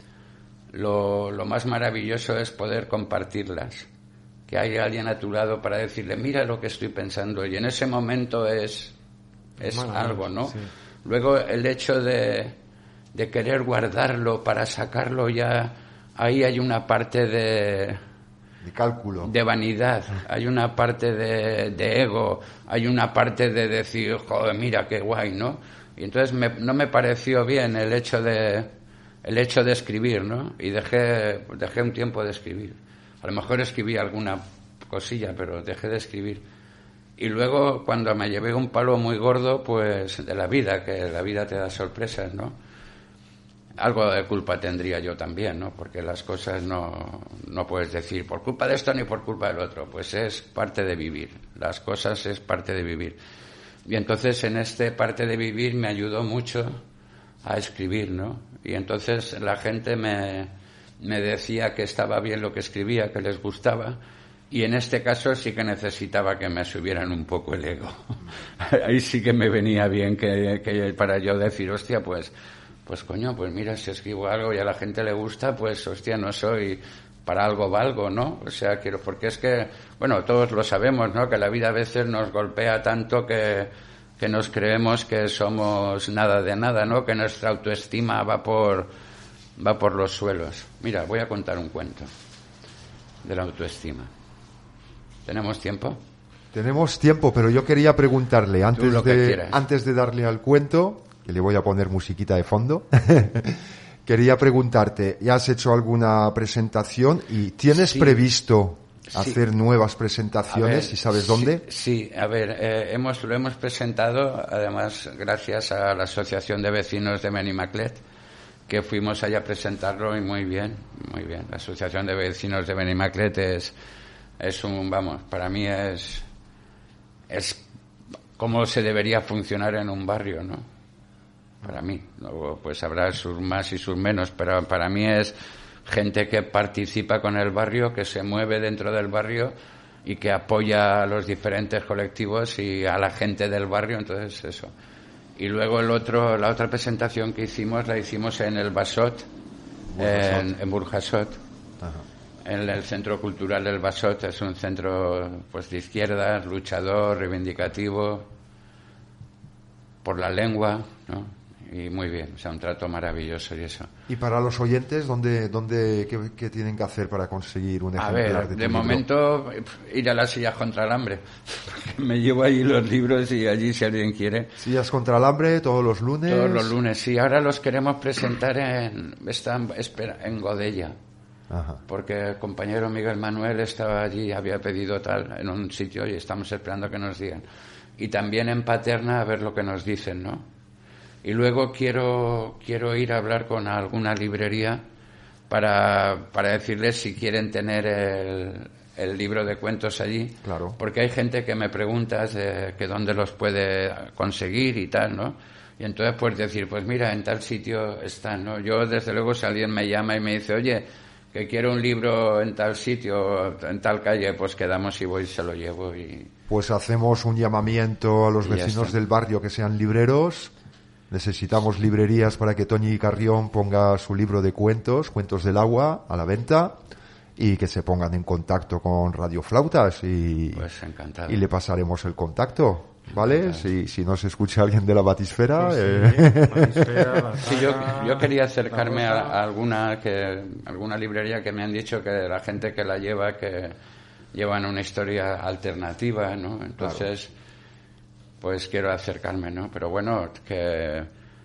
lo, lo más maravilloso es poder compartirlas. Que haya alguien a tu lado para decirle, mira lo que estoy pensando, y en ese momento es, es bueno, algo, ¿no? Sí. Luego el hecho de, de querer guardarlo para sacarlo ya, ahí hay una parte de... de cálculo. De vanidad, hay una parte de, de ego, hay una parte de decir, joder, mira qué guay, ¿no? Y entonces me, no me pareció bien el hecho de el hecho de escribir, ¿no? Y dejé dejé un tiempo de escribir. A lo mejor escribí alguna cosilla, pero dejé de escribir. Y luego, cuando me llevé un palo muy gordo, pues de la vida, que la vida te da sorpresas, ¿no? Algo de culpa tendría yo también, ¿no? Porque las cosas no, no puedes decir por culpa de esto ni por culpa del otro. Pues es parte de vivir. Las cosas es parte de vivir. Y entonces en este parte de vivir me ayudó mucho a escribir, ¿no? Y entonces la gente me, me decía que estaba bien lo que escribía, que les gustaba, y en este caso sí que necesitaba que me subieran un poco el ego. Ahí sí que me venía bien que, que para yo decir, hostia, pues, pues coño, pues mira, si escribo algo y a la gente le gusta, pues hostia, no soy... para algo valgo, ¿no? O sea, quiero, porque es que, bueno, todos lo sabemos, ¿no? Que la vida a veces nos golpea tanto que, que nos creemos que somos nada de nada, ¿no? Que nuestra autoestima va por, va por los suelos. Mira, voy a contar un cuento de la autoestima. ¿Tenemos tiempo? Tenemos tiempo, pero yo quería preguntarle, antes de, antes de darle al cuento, que le voy a poner musiquita de fondo, quería preguntarte, ¿ya has hecho alguna presentación y tienes sí, previsto hacer sí. nuevas presentaciones? ¿Y sabes sí, dónde? Sí, a ver, eh, hemos, lo hemos presentado, además, gracias a la Asociación de Vecinos de Benimaclet, que fuimos allá a presentarlo y muy bien, muy bien. La Asociación de Vecinos de Benimaclet es, es un, vamos, para mí es, es cómo se debería funcionar en un barrio, ¿no? Para mí. Luego, pues habrá sus más y sus menos, pero para mí es gente que participa con el barrio, que se mueve dentro del barrio y que apoya a los diferentes colectivos y a la gente del barrio, entonces eso. Y luego el otro, la otra presentación que hicimos la hicimos en el Basot, en, en Burjasot, en el Centro Cultural del Basot. Es un centro pues de izquierdas, luchador, reivindicativo por la lengua, ¿no? Y muy bien, o sea, un trato maravilloso y eso. Y para los oyentes, ¿dónde, dónde, qué, qué tienen que hacer para conseguir un ejemplar a ver, de tu de libro? momento, ir a las sillas contra el hambre. Me llevo ahí los libros y allí, si alguien quiere. Sillas contra el hambre, todos los lunes. Todos los lunes, sí. Ahora los queremos presentar en, están, espera, en Godella. Ajá. Porque el compañero Miguel Manuel estaba allí, había pedido tal en un sitio y estamos esperando que nos digan. Y también en Paterna a ver lo que nos dicen, ¿no? Y luego quiero quiero ir a hablar con alguna librería para, para decirles si quieren tener el, el libro de cuentos allí. Claro. Porque hay gente que me pregunta de, que dónde los puede conseguir y tal, ¿no? Y entonces pues decir, pues mira, en tal sitio están, ¿no? Yo desde luego si alguien me llama y me dice, oye, que quiero un libro en tal sitio, en tal calle, pues quedamos y voy y se lo llevo. Y pues hacemos un llamamiento a los vecinos del barrio que sean libreros. Necesitamos librerías para que Toñi Carrión ponga su libro de cuentos, Cuentos del Agua, a la venta y que se pongan en contacto con Radio Flautas y, pues encantado. Y le pasaremos el contacto, ¿vale? Si, si nos escucha alguien de la Batisfera. Pues sí, eh. Batisfera, la sí, yo, yo quería acercarme a, a alguna que alguna librería que me han dicho que la gente que la lleva, que llevan una historia alternativa, ¿no? Entonces... Claro. Pues quiero acercarme, ¿no? Pero bueno, que...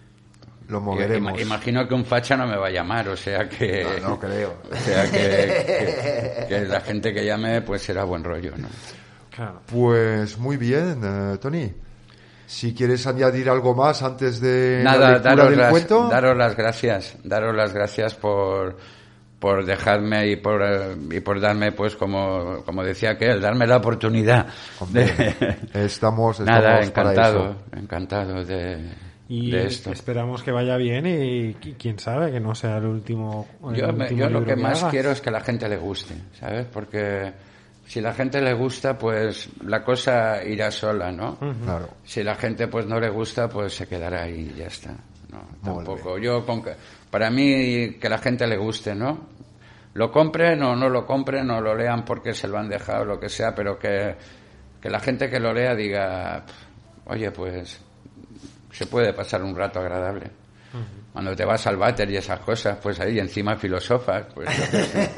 Lo moveremos. Imagino que un facha no me va a llamar, o sea que... No, no creo. O sea que, que, que la gente que llame, pues será buen rollo, ¿no? Claro. Pues muy bien, uh, Tony. Si quieres añadir algo más antes de Nada, la lectura daros del las, cuento... daros las gracias. Daros las gracias por... por dejarme y por y por darme, pues como como decía aquel, darme la oportunidad. Hombre, de... estamos, estamos nada, encantado, para eso. encantado de, y de esto. Esperamos que vaya bien y quién sabe que no sea el último. El yo me, último yo lo que, que más hagas. quiero es que la gente le guste, ¿sabes? Porque si la gente le gusta, pues la cosa irá sola, ¿no? Uh-huh. Claro. Si la gente pues no le gusta, pues se quedará ahí y ya está. No, tampoco. Yo con que, para mí que la gente le guste, ¿no? Lo compren o no lo compren o lo lean porque se lo han dejado, lo que sea, pero que, que la gente que lo lea diga, oye, pues se puede pasar un rato agradable. Uh-huh. Cuando te vas al váter y esas cosas, pues ahí encima filosofas, pues yo qué sé.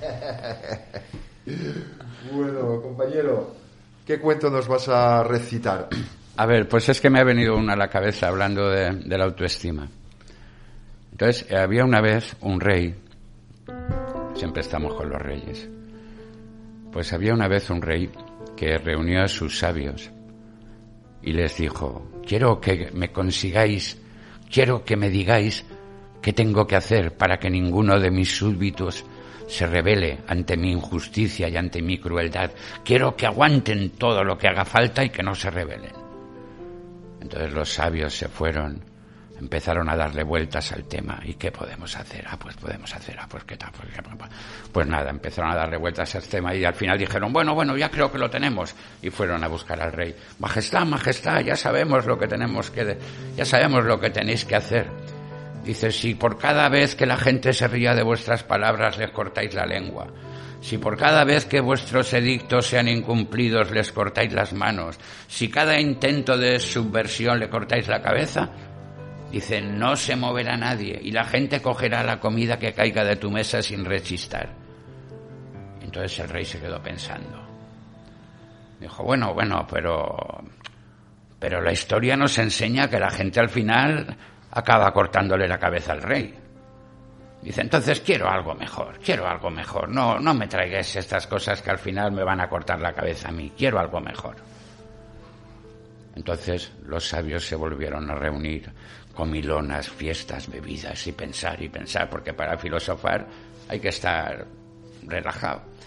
Bueno, compañero, ¿qué cuento nos vas a recitar? A ver, pues es que me ha venido una a la cabeza hablando de, de la autoestima. Entonces, había una vez un rey, siempre estamos con los reyes, pues había una vez un rey que reunió a sus sabios y les dijo, quiero que me consigáis, quiero que me digáis qué tengo que hacer para que ninguno de mis súbditos se rebele ante mi injusticia y ante mi crueldad. Quiero que aguanten todo lo que haga falta y que no se rebelen. Entonces los sabios se fueron, empezaron a darle vueltas al tema. ¿Y qué podemos hacer? Ah, pues podemos hacer, ah, pues qué tal. Pues, pues nada, empezaron a darle vueltas al tema y al final dijeron, bueno, bueno, ya creo que lo tenemos. Y fueron a buscar al rey. Majestad, majestad, ya sabemos lo que tenemos que, de- ya sabemos lo que tenéis que hacer. Dice, si por cada vez que la gente se ría de vuestras palabras les cortáis la lengua, si por cada vez que vuestros edictos sean incumplidos les cortáis las manos, si cada intento de subversión le cortáis la cabeza, dice, no se moverá nadie y la gente cogerá la comida que caiga de tu mesa sin rechistar. Entonces el rey se quedó pensando. Dijo, bueno, bueno, pero, pero la historia nos enseña que la gente al final acaba cortándole la cabeza al rey. Dice, entonces quiero algo mejor, quiero algo mejor. No, no me traigáis estas cosas que al final me van a cortar la cabeza a mí. Quiero algo mejor. Entonces los sabios se volvieron a reunir, comilonas, fiestas, bebidas y pensar y pensar, porque para filosofar hay que estar relajado.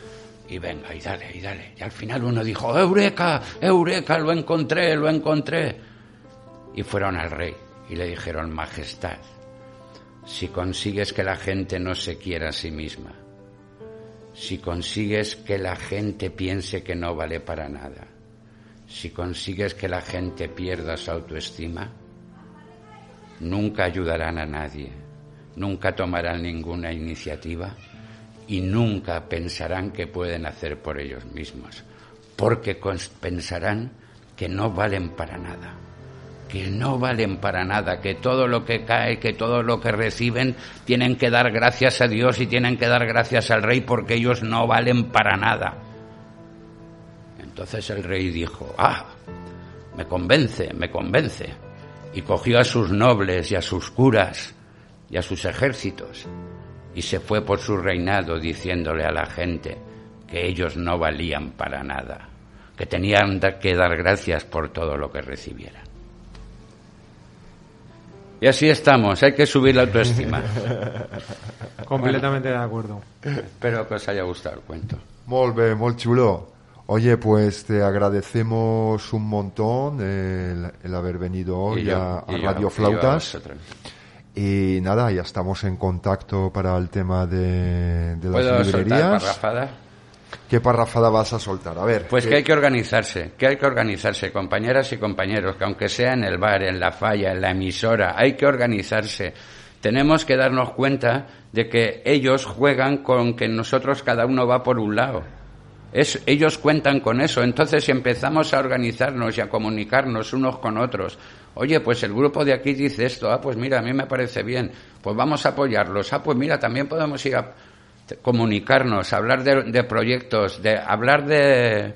Y venga, y dale, y dale. Y al final uno dijo, ¡Eureka! ¡Eureka! ¡Lo encontré! ¡Lo encontré! Y fueron al rey y le dijeron, Majestad, si consigues que la gente no se quiera a sí misma, si consigues que la gente piense que no vale para nada, si consigues que la gente pierda su autoestima, nunca ayudarán a nadie, nunca tomarán ninguna iniciativa y nunca pensarán que pueden hacer por ellos mismos, porque pensarán que no valen para nada, que no valen para nada, que todo lo que cae, que todo lo que reciben, tienen que dar gracias a Dios y tienen que dar gracias al rey porque ellos no valen para nada. Entonces el rey dijo, ah, me convence, me convence, y cogió a sus nobles y a sus curas y a sus ejércitos y se fue por su reinado diciéndole a la gente que ellos no valían para nada, que tenían que dar gracias por todo lo que recibieran. Y así estamos, hay que subir la autoestima. Completamente bueno, de acuerdo. Espero que os haya gustado el cuento. Molt bé, molt chulo. Oye, pues te agradecemos un montón el, el haber venido hoy yo, a, a Radio yo, Flautas. Y, y nada, ya estamos en contacto para el tema de, de las ¿Puedo librerías. soltar parrafada? ¿Qué parrafada vas a soltar? A ver. Pues ¿qué? que hay que organizarse, que hay que organizarse, compañeras y compañeros, que aunque sea en el bar, en la falla, en la emisora, hay que organizarse. Tenemos que darnos cuenta de que ellos juegan con que nosotros cada uno va por un lado. Es, ellos cuentan con eso. Entonces, si empezamos a organizarnos y a comunicarnos unos con otros, oye, pues el grupo de aquí dice esto, ah, pues mira, a mí me parece bien, pues vamos a apoyarlos, ah, pues mira, también podemos ir a comunicarnos, hablar de, de proyectos, de hablar de,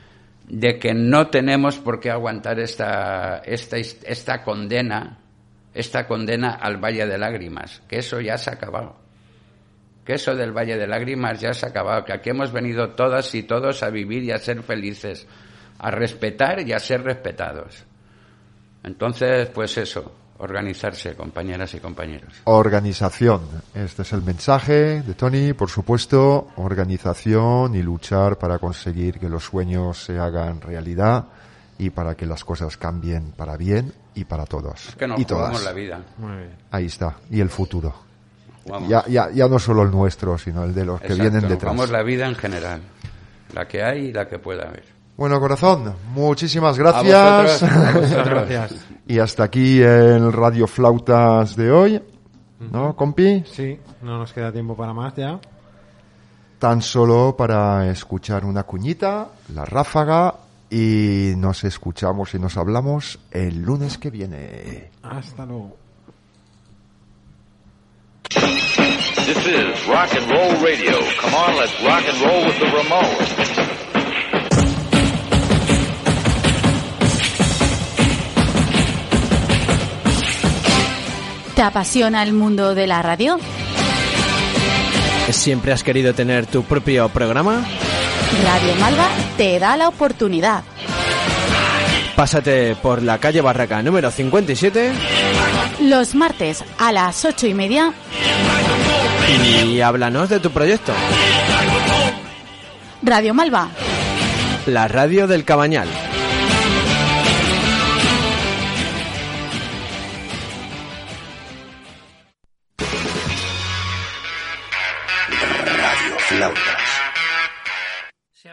de que no tenemos por qué aguantar esta, esta, esta condena, esta condena al Valle de Lágrimas, que eso ya se ha acabado. Que eso del Valle de Lágrimas ya se ha acabado, que aquí hemos venido todas y todos a vivir y a ser felices, a respetar y a ser respetados. Entonces, pues eso, organizarse, compañeras y compañeros. Organización, este es el mensaje de Tony, por supuesto, organización y luchar para conseguir que los sueños se hagan realidad y para que las cosas cambien para bien y para todos. Es que nos y todas. jugamos la vida. Muy bien. Ahí está, y el futuro. Vamos. Ya, ya, ya no solo el nuestro, sino el de los que Exacto, vienen detrás. Vamos la vida en general, la que hay y la que pueda haber. Bueno, corazón, muchísimas gracias. A vosotros, a vosotros. Gracias. Y hasta aquí el Radio Flautas de hoy, ¿no, compi? Sí, no nos queda tiempo para más ya. Tan solo para escuchar una cuñita, la ráfaga, y nos escuchamos y nos hablamos el lunes que viene. Hasta luego. This is Rock and Roll Radio. Come on, let's rock and roll with the Ramones. ¿Te apasiona el mundo de la radio? ¿Siempre has querido tener tu propio programa? Radio Malva te da la oportunidad. Pásate por la calle Barraca número cincuenta y siete. Los martes a las ocho y media. Y háblanos de tu proyecto. Radio Malva. La radio del Cabañal. Radio Flautas.